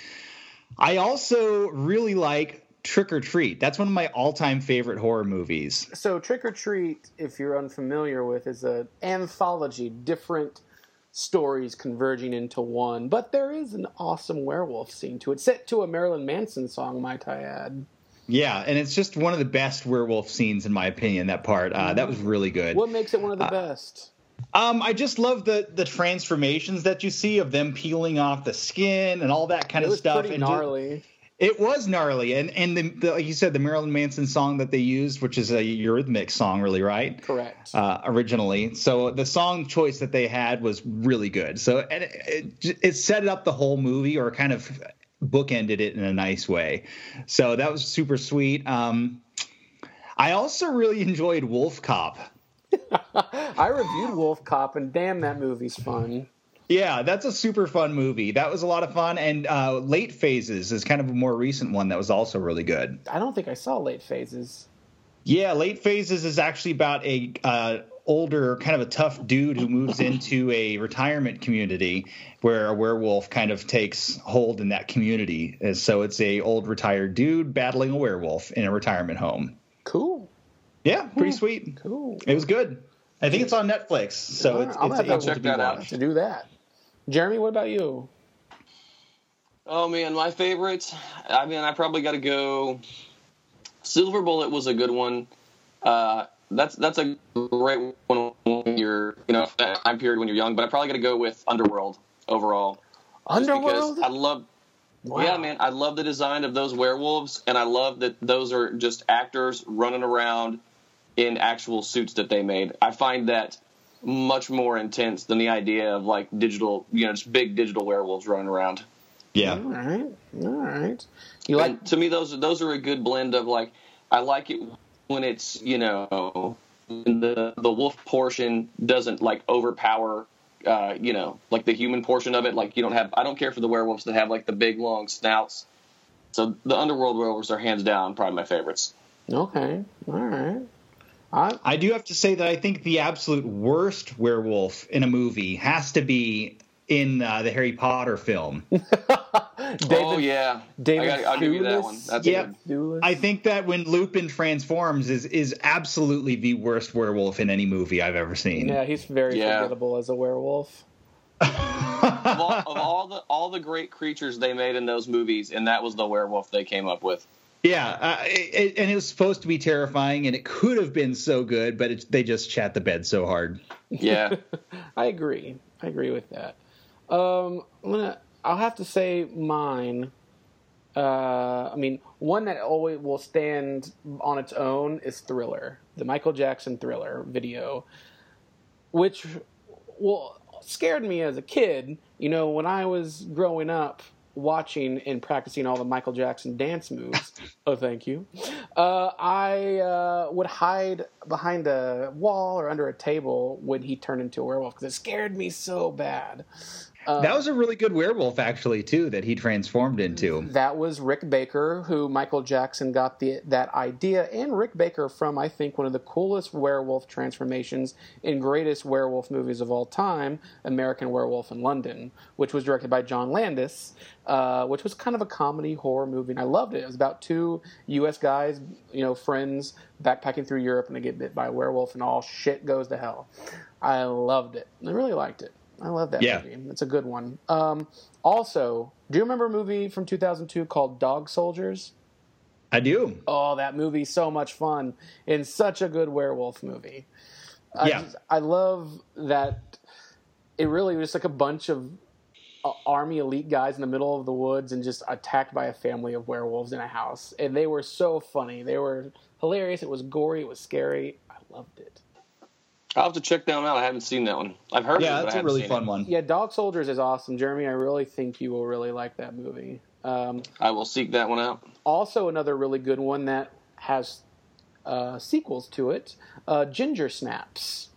I also really like Trick or Treat. That's one of my all-time favorite horror movies. So Trick or Treat, if you're unfamiliar with, is an anthology, different stories converging into one. But there is an awesome werewolf scene to it, set to a Marilyn Manson song, might I add. Yeah, and it's just one of the best werewolf scenes, in my opinion, that part. Uh, that was really good. What makes it one of the uh, best? Um, I just love the, the transformations that you see of them peeling off the skin and all that kind it of was stuff. Pretty and gnarly. Just, It was gnarly, and and the, the, like you said, the Marilyn Manson song that they used, which is a Eurythmics song, really, right? Correct. Uh, originally, so the song choice that they had was really good. So and it, it, it set up the whole movie, or kind of bookended it in a nice way. So that was super sweet. Um, I also really enjoyed Wolf Cop. I reviewed Wolf Cop, and damn, that movie's fun. Yeah, that's a super fun movie. That was a lot of fun. And uh, Late Phases is kind of a more recent one that was also really good. I don't think I saw Late Phases. Yeah, Late Phases is actually about a uh, older, kind of a tough dude who moves into a retirement community where a werewolf kind of takes hold in that community. And so it's a old retired dude battling a werewolf in a retirement home. Cool. Yeah, pretty cool. Sweet. Cool. It was good. I think it's on Netflix, so yeah, it's, I'll it's have able to to check be that out. watched. To do that. Jeremy, what about you? Oh, man, my favorites. I mean, I probably got to go. Silver Bullet was a good one. Uh, that's that's a great one when you're, you know, that time period when you're young. But I probably got to go with Underworld overall. Underworld? I love. Wow. Yeah, man, I love the design of those werewolves, and I love that those are just actors running around in actual suits that they made. I find that much more intense than the idea of like digital, you know, just big digital werewolves running around. Yeah. All right. All right. You like and to me, those those are a good blend of like I like it when it's, you know, when the the wolf portion doesn't like overpower, uh, you know, like the human portion of it. Like you don't have. I don't care for the werewolves that have like the big long snouts. So the underworld werewolves are hands down probably my favorites. Okay, all right. I, I do have to say that I think the absolute worst werewolf in a movie has to be in uh, the Harry Potter film. David, oh yeah, David I gotta, I'll give you that one. That's yeah, good. I think that when Lupin transforms is is absolutely the worst werewolf in any movie I've ever seen. Yeah, he's very Yeah. forgettable as a werewolf. of, all, of all the all the great creatures they made in those movies, and that was the werewolf they came up with. Yeah, uh, it, and it was supposed to be terrifying, and it could have been so good, but it, they just chat the bed so hard. Yeah, I agree. I agree with that. Um, I'm gonna. I'll have to say mine. Uh, I mean, one that always will stand on its own is Thriller, the Michael Jackson Thriller video, which well scared me as a kid. You know, when I was growing up, watching and practicing all the Michael Jackson dance moves. Oh, thank you. Uh, I uh, would hide behind a wall or under a table when he turned into a werewolf because it scared me so bad. Uh, that was a really good werewolf, actually, too, that he transformed into. That was Rick Baker, who Michael Jackson got the that idea, and Rick Baker from, I think, one of the coolest werewolf transformations and greatest werewolf movies of all time, American Werewolf in London, which was directed by John Landis, uh, which was kind of a comedy horror movie, and I loved it. It was about two U S guys, you know, friends, backpacking through Europe, and they get bit by a werewolf, and all shit goes to hell. I loved it. I really liked it. I love that yeah. movie. It's a good one. Um, also, do you remember a movie from two thousand two called Dog Soldiers? I do. Oh, that movie's so much fun and such a good werewolf movie. I Yeah. just, I love that it really was like a bunch of uh, army elite guys in the middle of the woods and just attacked by a family of werewolves in a house. And they were so funny. They were hilarious. It was gory. It was scary. I loved it. I'll have to check that one out. I haven't seen that one. I've heard Yeah, of it, but that's I a haven't really seen fun it. one. Yeah, Dog Soldiers is awesome. Jeremy, I really think you will really like that movie. Um, I will seek that one out. also, another really good one that has uh, sequels to it, uh, Ginger Snaps.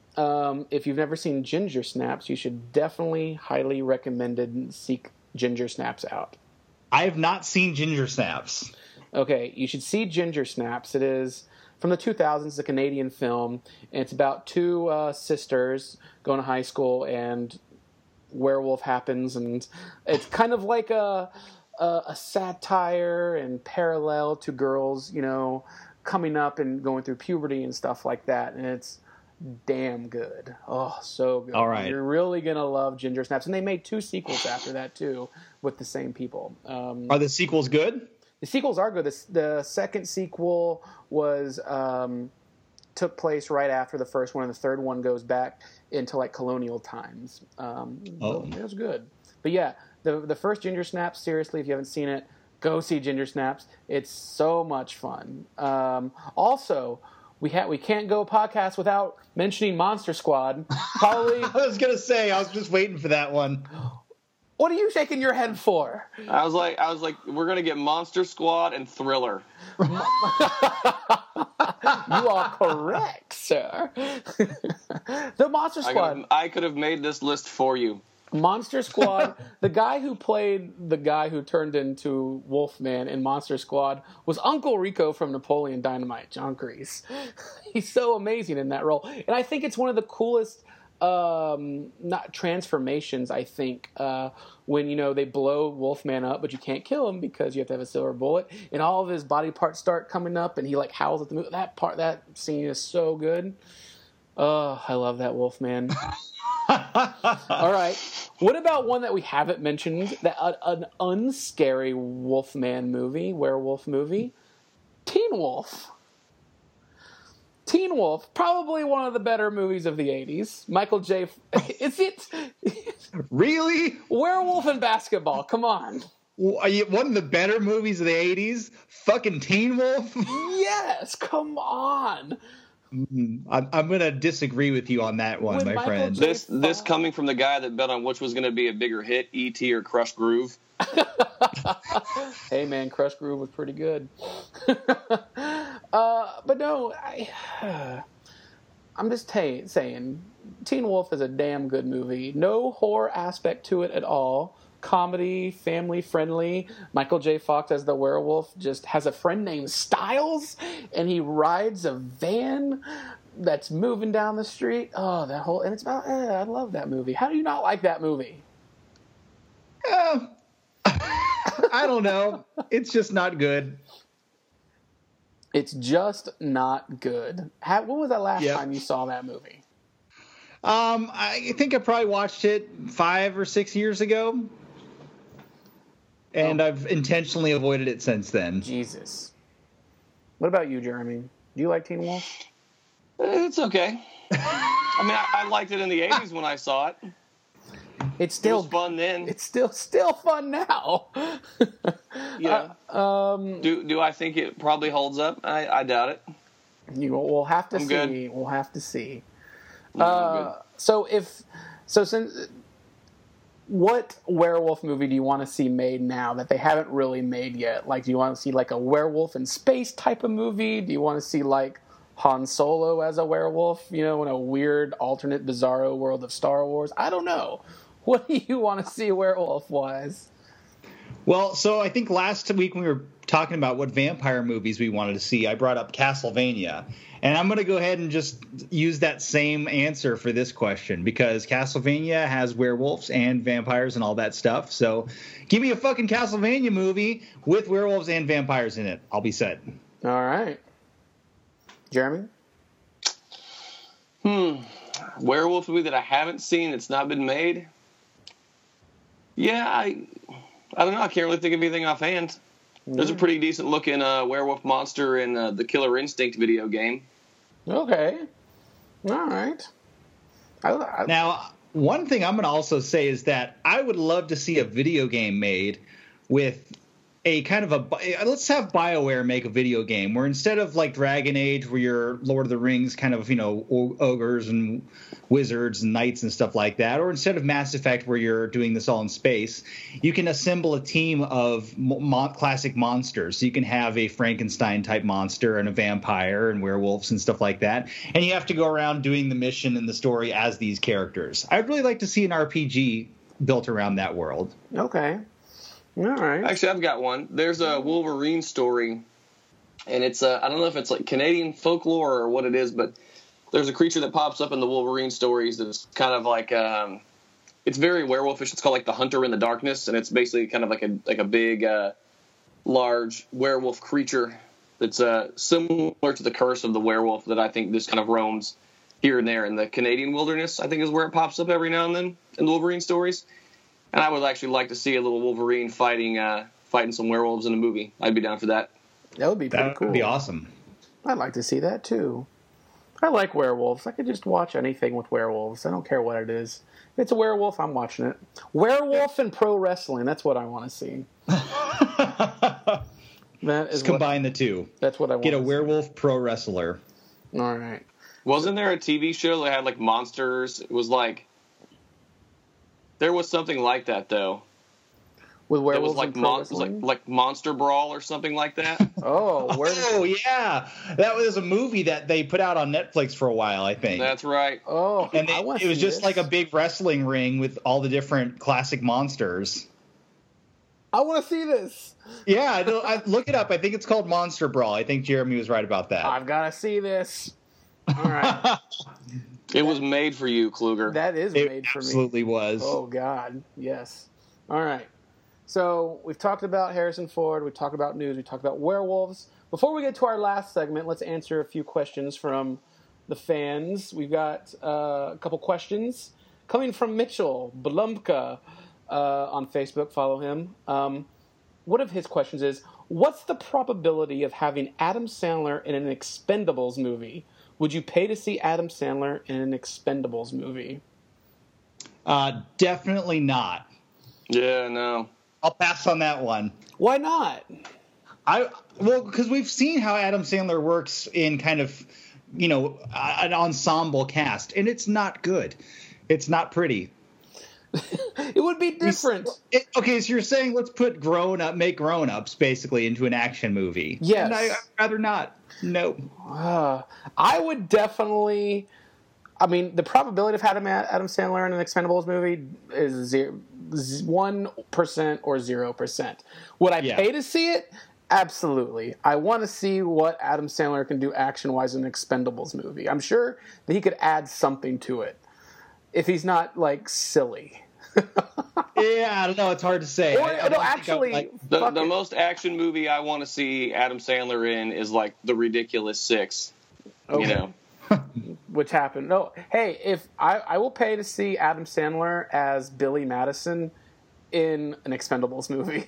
Um, if you've never seen Ginger Snaps, you should definitely highly recommend it. Seek Ginger Snaps out. I have not seen Ginger Snaps. Okay, you should see Ginger Snaps. It is from the two thousands, a Canadian film, and it's about two uh, sisters going to high school, and werewolf happens, and it's kind of like a, a a satire and parallel to girls, you know, coming up and going through puberty and stuff like that, and it's damn good. Oh, so good. All right. You're really going to love Ginger Snaps, and they made two sequels after that, too, with the same people. Um, Are the sequels good? The sequels are good. The, the second sequel was um, took place right after the first one, and the third one goes back into like colonial times. Um, Oh. It was good. But yeah, the the first Ginger Snaps, seriously, if you haven't seen it, go see Ginger Snaps. It's so much fun. Um, also, we ha- we can't go podcast without mentioning Monster Squad. Probably. I was going to say, I was just waiting for that one. What are you shaking your head for? I was like, I was like, we're gonna get Monster Squad and Thriller. You are correct, sir. The Monster I could, Squad. have, I could have made this list for you. Monster Squad. The guy who played the guy who turned into Wolfman in Monster Squad was Uncle Rico from Napoleon Dynamite, John Kreese. He's so amazing in that role. And I think it's one of the coolest um, not transformations, I think, uh, when, you know, they blow Wolfman up, but you can't kill him because you have to have a silver bullet, and all of his body parts start coming up, and he, like, howls at the movie. That part, that scene is so good. Oh, I love that Wolfman. All right. What about one that we haven't mentioned, that uh, an unscary Wolfman movie, werewolf movie? Teen Wolf. Teen Wolf, probably one of the better movies of the eighties. Michael J. Is it? Really? Werewolf and basketball. Come on. Are you one of the better movies of the eighties? Fucking Teen Wolf? Yes, come on. I'm, I'm going to disagree with you on that one, With my Michael friend. J. This this coming from the guy that bet on which was going to be a bigger hit, E T or Crush Groove. Hey man, Crush Groove was pretty good. Uh, but no, I, uh, I'm just ta- saying, Teen Wolf is a damn good movie. No horror aspect to it at all. Comedy, family friendly. Michael J. Fox as the werewolf just has a friend named Styles, and he rides a van that's moving down the street. Oh, that whole and it's about. Eh, I love that movie. How do you not like that movie? Uh, I don't know. It's just not good. It's just not good. How, when was that last Yep. time you saw that movie? Um, I think I probably watched it five or six years ago, and Oh. I've intentionally avoided it since then. Jesus. What about you, Jeremy? Do you like Teen Wolf? It's okay. I mean, I, I liked it in the eighties when I saw it. It's It still was fun then. It's still still fun now. Yeah. Uh, um, Do do I think it probably holds up? I, I doubt it. you we'll have to I'm see. good. We'll have to see. No, I'm Uh, so if so, since what werewolf movie do you want to see made now that they haven't really made yet? Like, do you want to see like a werewolf in space type of movie? Do you want to see like Han Solo as a werewolf? You know, in a weird, alternate, bizarro world of Star Wars. I don't know. What do you want to see werewolf wise? Well, so I think last week when we were talking about what vampire movies we wanted to see, I brought up Castlevania. And I'm going to go ahead and just use that same answer for this question, because Castlevania has werewolves and vampires and all that stuff. So give me a fucking Castlevania movie with werewolves and vampires in it. I'll be set. All right. Jeremy? Hmm. Werewolf movie that I haven't seen that's not been made? Yeah, I I don't know. I can't really think of anything offhand. There's a pretty decent looking uh, werewolf monster in uh, the Killer Instinct video game. Okay. All right. I, I, Now, one thing I'm going to also say is that I would love to see a video game made with a kind of a, let's have BioWare make a video game where instead of like Dragon Age, where you're Lord of the Rings kind of, you know, ogres and wizards and knights and stuff like that, or instead of Mass Effect, where you're doing this all in space, you can assemble a team of mo- classic monsters. So you can have a Frankenstein type monster and a vampire and werewolves and stuff like that. And you have to go around doing the mission and the story as these characters. I'd really like to see an R P G built around that world. okay. All right. Actually, I've got one. There's a Wolverine story, and it's uh, I don't know if it's like Canadian folklore or what it is, but there's a creature that pops up in the Wolverine stories that's kind of like um, it's very werewolfish. It's called like the Hunter in the Darkness, and it's basically kind of like a like a big, uh, large werewolf creature that's uh, similar to the curse of the werewolf that I think just kind of roams here and there in the Canadian wilderness. I think is where it pops up every now and then in the Wolverine stories. And I would actually like to see a little Wolverine fighting uh, fighting some werewolves in a movie. I'd be down for that. That would be pretty That cool. would be awesome. I'd like to see that too. I like werewolves. I could just watch anything with werewolves. I don't care what it is. If it's a werewolf, I'm watching it. Werewolf and pro wrestling. That's what I want to see. That is Just combine what, the two. That's what I want. Get a to see. werewolf pro wrestler. All right. Wasn't there a T V show that had like monsters? It was like there was something like that though. With It werewolves was like and pro mon- it was wrestling? like like Monster Brawl or something like that. Oh, where? Oh, yeah. That was a movie that they put out on Netflix for a while, I think. That's right. Oh, and I they, want it was see just this. like a big wrestling ring with all the different classic monsters. I want to see this. Yeah, I don't, I, look it up. I think it's called Monster Brawl. I think Jeremy was right about that. I've got to see this. All right. It was made for you, Kluger. That is It made for me. absolutely was. Oh, God. Yes. All right. So we've talked about Harrison Ford. We've talked about news. We talked about werewolves. Before we get to our last segment, let's answer a few questions from the fans. We've got uh, a couple questions coming from Mitchell Blumka uh, on Facebook. Follow him. Um, one of his questions is, what's the probability of having Adam Sandler in an Expendables movie? Would you pay to see Adam Sandler in an Expendables movie? Uh, definitely not. Yeah, no. I'll pass on that one. Why not? I well, because we've seen how Adam Sandler works in kind of, you know, an ensemble cast, and it's not good. It's not pretty. It would be different. It, okay, so you're saying let's put grown up, make grown ups basically into an action movie. Yes. And I, I'd rather not. No. Uh, I would definitely. I mean, the probability of having Adam Sandler in an Expendables movie is zero, one percent or zero percent. Would I Yeah. pay to see it? Absolutely. I want to see what Adam Sandler can do action-wise in an Expendables movie. I'm sure that he could add something to it if he's not, like, silly. Yeah, I don't know. It's hard to say. Or, I, I no, don't think I actually, would like- The, fuck the it. most action movie I want to see Adam Sandler in is like The Ridiculous Six. Okay. You know, Which happened. No, hey, if I, I will pay to see Adam Sandler as Billy Madison in an Expendables movie.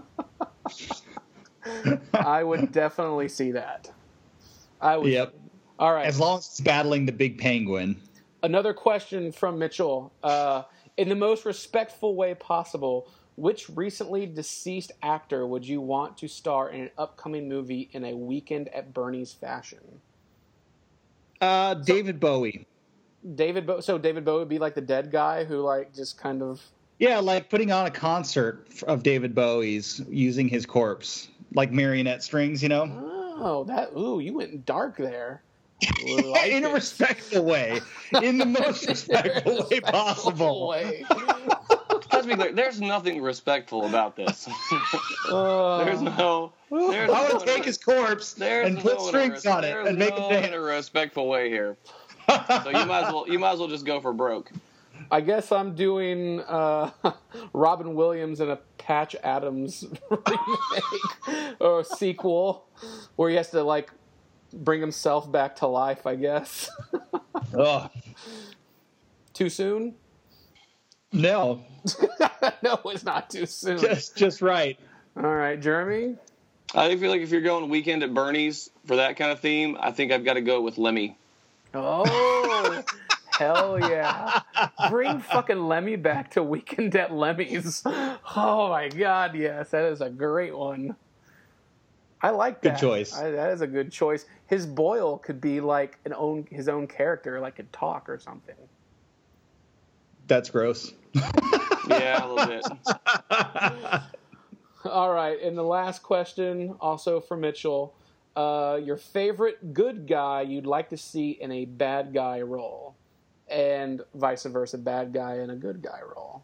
I would definitely see that. I would. Yep. All right. As long as it's battling the big penguin. Another question from Mitchell. Uh, in the most respectful way possible, which recently deceased actor would you want to star in an upcoming movie in a Weekend at Bernie's fashion? Uh, David Bowie. David Bo- so David Bowie would be like the dead guy who like just kind of Yeah, like putting on a concert of David Bowie's using his corpse, like marionette strings, you know? oh that ooh you went dark there. Like in a it. respectful way. In the most respectful way possible. Way. let's be clear. There's nothing respectful about this. Uh, there's no. There's I no would take his corpse there's and put no strings in a, on it there's and make no it in a dance. respectful way here. So you might as well you might as well just go for broke. I guess I'm doing uh, Robin Williams in a Patch Adams remake or sequel where he has to like bring himself back to life, I guess. Ugh. Too soon? No, No, it's not too soon. just just right. All right, Jeremy? I feel like if you're going Weekend at Bernie's for that kind of theme, I think I've got to go with Lemmy. Oh, hell yeah. Bring fucking Lemmy back to Weekend at Lemmy's. Oh my god, yes, that is a great one. I like Good that. choice. I, that is a good choice. His Boyle could be like an own his own character, like could talk or something. That's gross. Yeah, a little bit. All right, and the last question, also for Mitchell. Uh, your favorite good guy you'd like to see in a bad guy role, and vice versa, bad guy in a good guy role.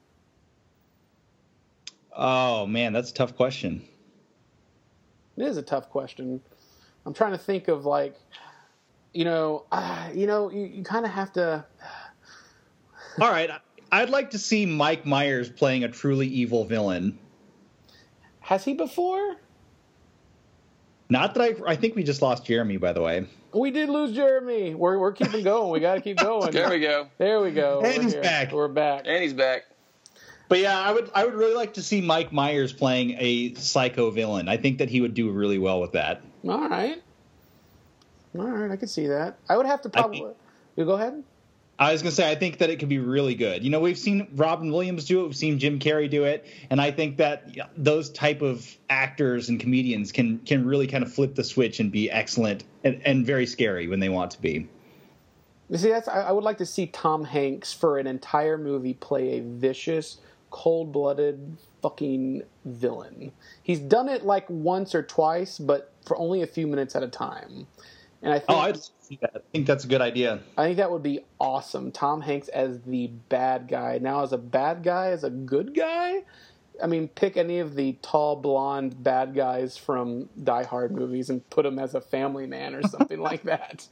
Oh man, that's a tough question. It is a tough question. I'm trying to think of like, you know, uh, you know, you, you kind of have to. All right, I'd like to see Mike Myers playing a truly evil villain. Has he before? Not that I. I think we just lost Jeremy, by the way. We did lose Jeremy. We're we're keeping going. We got to keep going. There we go. There we go. And We're he's here. back. We're back. And he's back. But yeah, I would. I would really like to see Mike Myers playing a psycho villain. I think that he would do really well with that. All right. All right, I could see that. I would have to probably. think- You go ahead. I was gonna say, I think that it could be really good. You know, we've seen Robin Williams do it, we've seen Jim Carrey do it, and I think that those type of actors and comedians can can really kind of flip the switch and be excellent and, and very scary when they want to be. You see, that's I, I would like to see Tom Hanks for an entire movie play a vicious, cold-blooded fucking villain. He's done it like once or twice, but for only a few minutes at a time. And I think Oh, I'd see that. I think that's a good idea. I think that would be awesome. Tom Hanks as the bad guy. Now, as a bad guy, as a good guy? I mean, pick any of the tall, blonde bad guys from Die Hard movies and put him as a family man or something like that.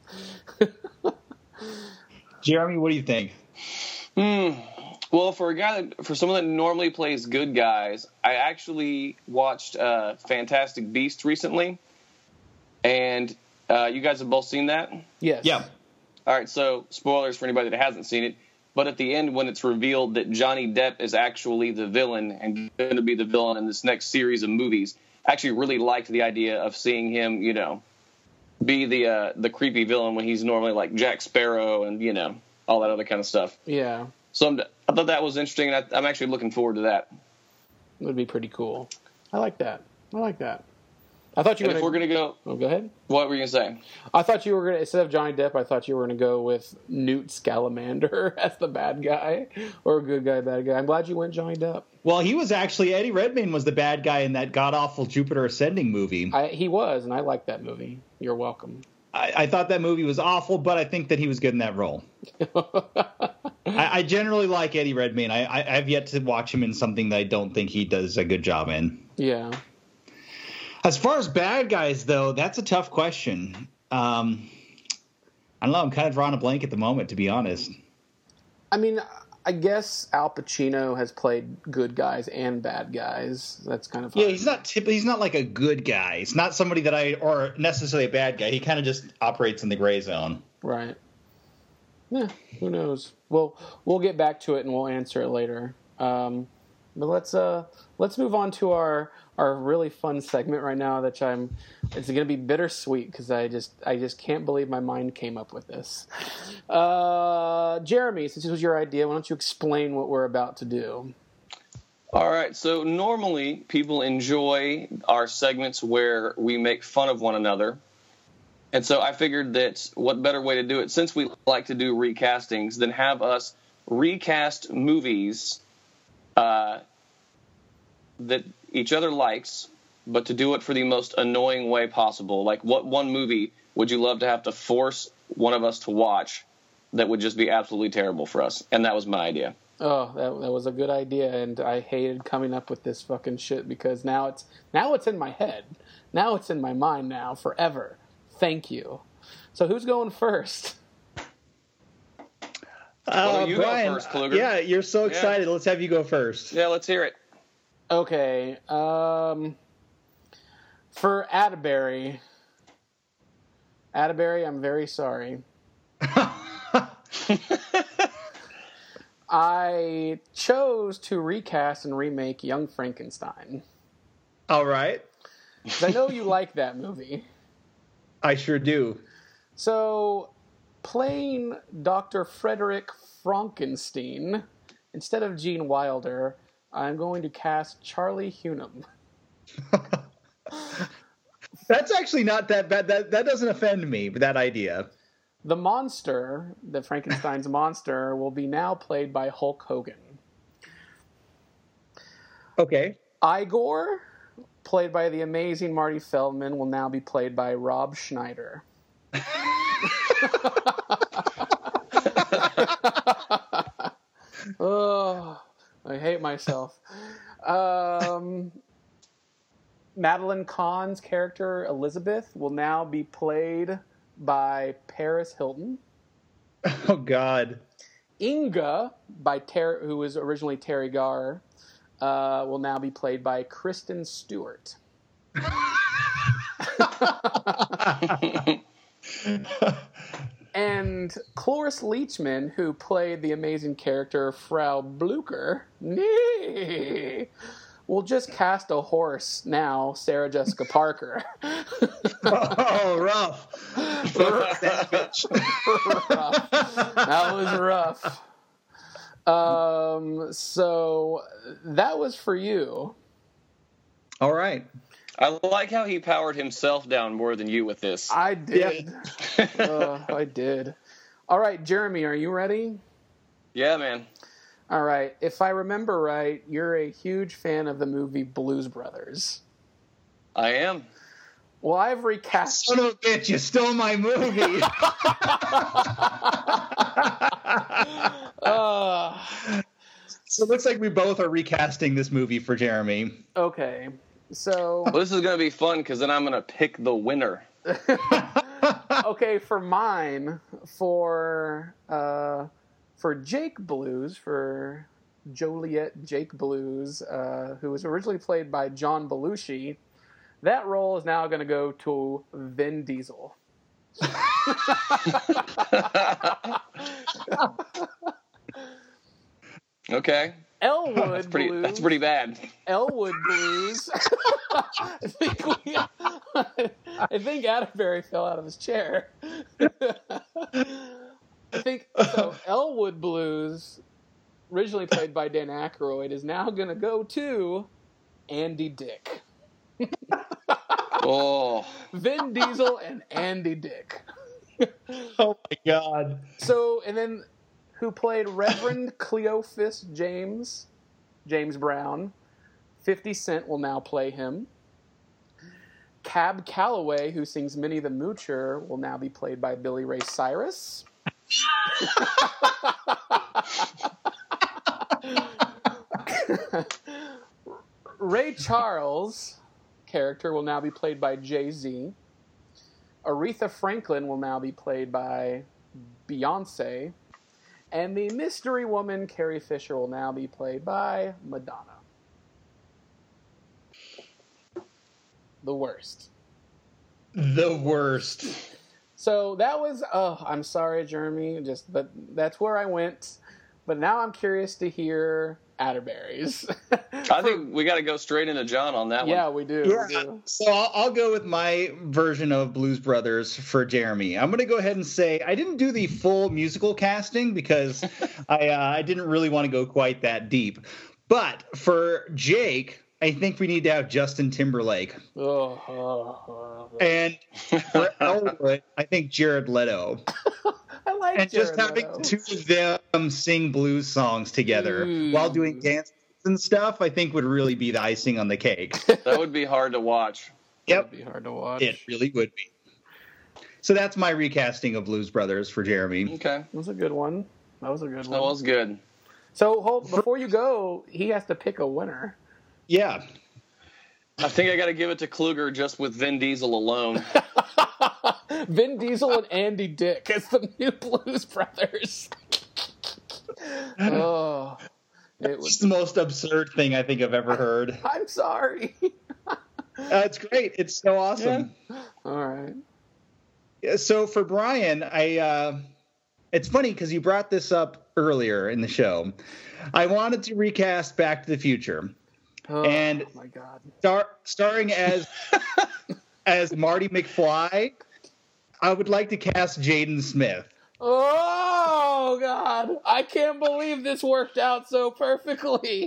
Jeremy, what do you think? Hmm. Well, for a guy that, for someone that normally plays good guys, I actually watched uh, Fantastic Beasts recently, and uh, you guys have both seen that. Yes. Yeah. All right, so spoilers for anybody that hasn't seen it. But at the end, when it's revealed that Johnny Depp is actually the villain and going to be the villain in this next series of movies, I actually really liked the idea of seeing him, you know, be the uh, the creepy villain when he's normally like Jack Sparrow and, you know, all that other kind of stuff. Yeah. So I'm, I thought that was interesting, and I, I'm actually looking forward to that. It would be pretty cool. I like that. I like that. I thought you And were if we're gonna go, oh, go ahead. what were you gonna say? I thought you were gonna instead of Johnny Depp. I thought you were gonna go with Newt Scamander as the bad guy, or a good guy, bad guy. I'm glad you went Johnny Depp. Well, he was actually Eddie Redmayne was the bad guy in that god awful Jupiter Ascending movie. I, he was, and I like that movie. You're welcome. I, I thought that movie was awful, but I think that he was good in that role. I, I generally like Eddie Redmayne. I, I I've yet to watch him in something that I don't think he does a good job in. Yeah. As far as bad guys, though, that's a tough question. Um, I don't know. I'm kind of drawing a blank at the moment, to be honest. I mean, I guess Al Pacino has played good guys and bad guys. That's kind of Yeah, hard. he's not tip- he's not like a good guy. He's not somebody that I or necessarily a bad guy. He kind of just operates in the gray zone. Right. Yeah, who knows? We'll we'll get back to it and we'll answer it later. Um, but let's uh let's move on to our our really fun segment right now. That I'm it's going to be bittersweet because I just I just can't believe my mind came up with this. Uh, Jeremy, since this was your idea, why don't you explain what we're about to do? All right. So normally people enjoy our segments where we make fun of one another. And so I figured that what better way to do it, since we like to do recastings, than have us recast movies uh, that each other likes, but to do it for the most annoying way possible. Like, what one movie would you love to have to force one of us to watch that would just be absolutely terrible for us? And that was my idea. Oh, that that was a good idea, and I hated coming up with this fucking shit because now it's now it's in my head. Now it's in my mind now forever. Thank you. So who's going first? Well, Uh, you Brian, go first, Kluger. yeah, you're so excited. Yeah. Let's have you go first. Yeah, let's hear it. Okay. Um, for Atterbury. Atterbury, I'm very sorry. I chose to recast and remake Young Frankenstein. All right. 'Cause I know you like that movie. I sure do. So, playing Doctor Frederick Frankenstein, instead of Gene Wilder, I'm going to cast Charlie Hunnam. That's actually not that bad. That that doesn't offend me, that idea. The monster, the Frankenstein's monster, will be now played by Hulk Hogan. Okay. Igor, played by the amazing Marty Feldman, will now be played by Rob Schneider. Oh, I hate myself. Um, Madeline Kahn's character, Elizabeth, will now be played by Paris Hilton. Oh, God. Inga, by Ter- who was originally Terry Garr, uh, will now be played by Kristen Stewart. And Cloris Leachman, who played the amazing character Frau Blucher, nee, will just cast a horse now, Sarah Jessica Parker. Oh, rough. That bitch. Rough. That was rough. Um, so that was for you. All right. I like how he powered himself down more than you with this. I did. uh, I did. All right, Jeremy, are you ready? Yeah, man. All right. If I remember right, you're a huge fan of the movie Blues Brothers. I am. Well, I've recast. Son of a bitch, you stole my movie. uh, So it looks like we both are recasting this movie for Jeremy. okay. So, Well, this is going to be fun because then I'm going to pick the winner. okay, for mine, for uh, for Jake Blues, for Joliet Jake Blues, uh, who was originally played by John Belushi, that role is now going to go to Vin Diesel. Okay. Elwood That's pretty, Blues. that's pretty bad. Elwood Blues. I think we, I think Atterbury fell out of his chair. I think so. Elwood Blues, originally played by Dan Aykroyd, is now going to go to Andy Dick. Oh, Vin Diesel and Andy Dick. Oh my God. So, and then who played Reverend Cleophas James, James Brown. fifty Cent will now play him. Cab Calloway, who sings Minnie the Moocher, will now be played by Billy Ray Cyrus. Ray Charles' character will now be played by Jay-Z. Aretha Franklin will now be played by Beyonce. And the mystery woman, Carrie Fisher, will now be played by Madonna. The worst. The worst. So that was, oh, I'm sorry, Jeremy, just, but that's where I went. But now I'm curious to hear Atterberry's. I think we got to go straight into John on that one. Yeah, we do. Yeah. We do. So I'll, I'll go with my version of Blues Brothers for Jeremy. I'm going to go ahead and say I didn't do the full musical casting because I uh, I didn't really want to go quite that deep. But for Jake, I think we need to have Justin Timberlake. Oh, oh, oh. And for Elwood, I think Jared Leto. I like And Jared just having Leto. two of them sing blues songs together Mm. while doing dance and stuff, I think would really be the icing on the cake. That would be hard to watch. Yep, That'd be hard to watch. it really would be. So that's my recasting of Blues Brothers for Jeremy. Okay. That was a good one. That was a good one. That was good. So hold, before you go, he has to pick a winner. Yeah. I think I got to give it to Kluger just with Vin Diesel alone. Vin Diesel and Andy Dick as the new Blues Brothers. Oh, it It's was. the most absurd thing I think I've ever heard. I'm sorry. Uh, it's great. It's so awesome. All right. Yeah, so for Brian, I uh, it's funny because you brought this up earlier in the show. I wanted to recast Back to the Future. Oh, And- my God. Star, starring as as Marty McFly, I would like to cast Jaden Smith. Oh God! I can't believe this worked out so perfectly.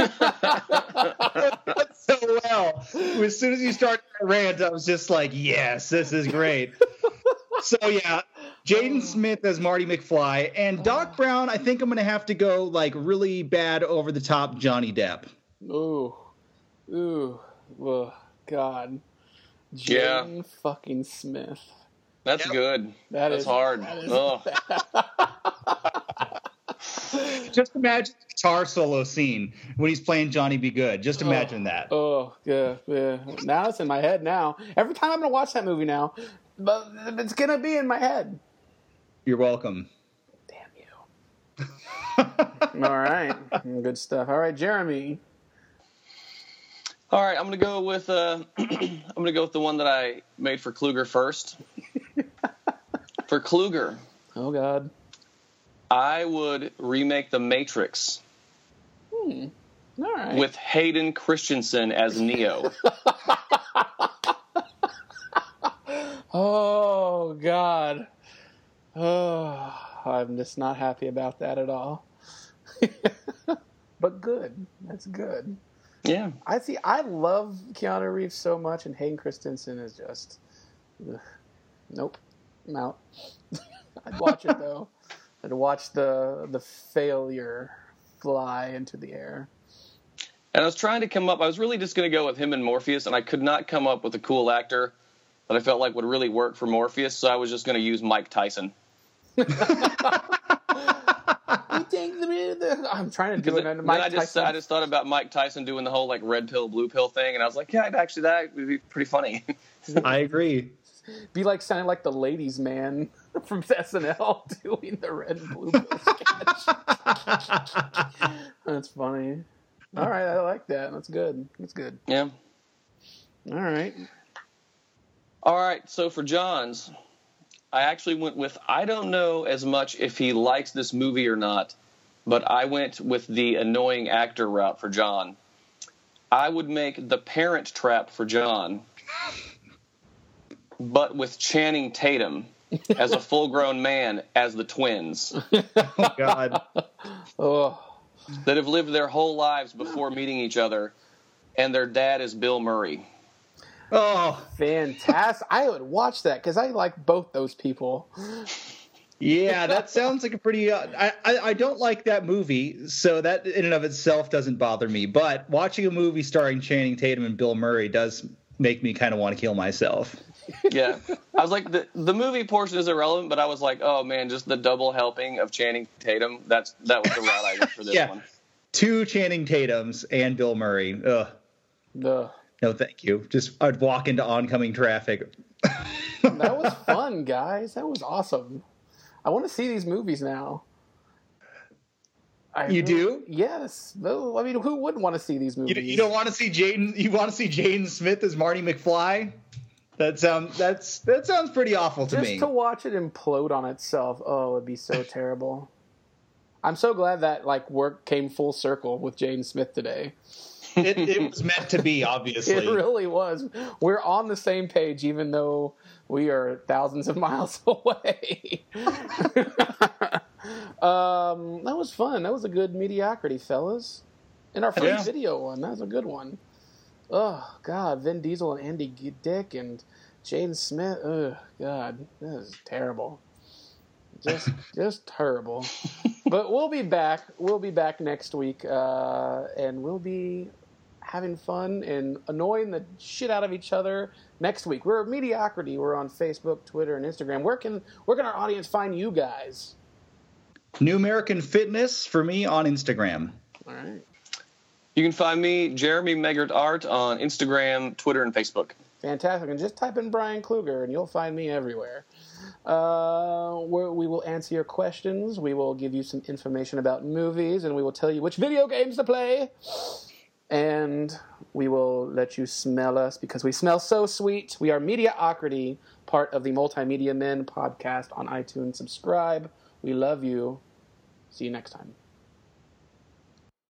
So well. As soon as you started that rant, I was just like, yes, this is great. So yeah, Jaden Smith as Marty McFly, and Doc Brown, I think I'm gonna have to go like really bad over the top Johnny Depp. Ooh, ooh, oh, God. Yeah. Jaden fucking Smith. That's Yep. good. That That's is- hard. that is Ugh. Just imagine the guitar solo scene when he's playing Johnny Be Good. Just imagine that. Oh, yeah, yeah. Now it's in my head now. Every time I'm going to watch that movie now, but it's going to be in my head. You're welcome. Damn you. All right. Good stuff. All right, Jeremy. All right, I'm gonna go with uh, I'm gonna go with the one that I made for Kluger first. For Kluger, Oh, God. I would remake The Matrix Hmm. All right. with Hayden Christensen as Neo. Oh, God. Oh, I'm just not happy about that at all. But good. That's good. Yeah, I see. I love Keanu Reeves so much, and Hayden Christensen is just, ugh. Nope, I'm out. I'd watch it though. I'd watch the the failure fly into the air. and I was trying to come up. I was really just gonna go with him and Morpheus, and I could not come up with a cool actor that I felt like would really work for Morpheus. So I was just gonna use Mike Tyson. You think the, the, I'm trying to do it. Then under Mike I just Tyson. I just thought about Mike Tyson doing the whole like red pill blue pill thing, and I was like, yeah, actually that would be pretty funny. I agree. Be like sounding like the ladies' man from S N L doing the red and blue pill sketch. That's funny. All right, I like that. That's good. That's good. Yeah. All right. All right, so for John's, I actually went with, I don't know as much if he likes this movie or not, but I went with the annoying actor route for John. I would make The Parent Trap for John, but with Channing Tatum as a full-grown man as the twins Oh God. Oh, that have lived their whole lives before meeting each other, and their dad is Bill Murray. Oh, Fantastic. I would watch that because I like both those people. yeah, that sounds like a pretty. Uh, I, I I don't like that movie, so that in and of itself doesn't bother me. But watching a movie starring Channing Tatum and Bill Murray does make me kind of want to kill myself. Yeah, I was like, the the movie portion is irrelevant, but I was like, oh man, just the double helping of Channing Tatum. That's that was the route I went for this Yeah. one. Two Channing Tatums and Bill Murray. Ugh. The No, thank you. Just I'd walk into oncoming traffic. That was fun, guys. That was awesome. I want to see these movies now. I You really- do? Yes. Though, I mean, who wouldn't want to see these You, movies? you don't want to see Jaden. You want to see Jaden Smith as Marty McFly? That sounds that's that sounds pretty awful to Just me. to watch it implode on itself. Oh, it'd be so terrible. I'm so glad that like work came full circle with Jaden Smith today. It, it was meant to be, obviously. It really was. We're on the same page, even though we are thousands of miles away. um, that was fun. That was a good mediocrity, fellas. And our first Yeah. video one. That was a good one. Oh, God. Vin Diesel and Andy G- Dick and Jaden Smith. Oh, God. That is terrible. Just, just terrible. But we'll be back. We'll be back next week, uh, and we'll be having fun and annoying the shit out of each other next week. We're Mediocrity. We're on Facebook, Twitter, and Instagram. Where can where can our audience find you guys? New American Fitness for me on Instagram. All right. You can find me, Jeremy Meggert Art, on Instagram, Twitter, and Facebook. Fantastic. And just type in Brian Kluger, and you'll find me everywhere. Uh, where we will answer your questions. We will give you some information about movies, and we will tell you which video games to play. And we will let you smell us because we smell so sweet. We are Mediocrity, part of the Multimedia Men podcast on iTunes. Subscribe. We love you. See you next time.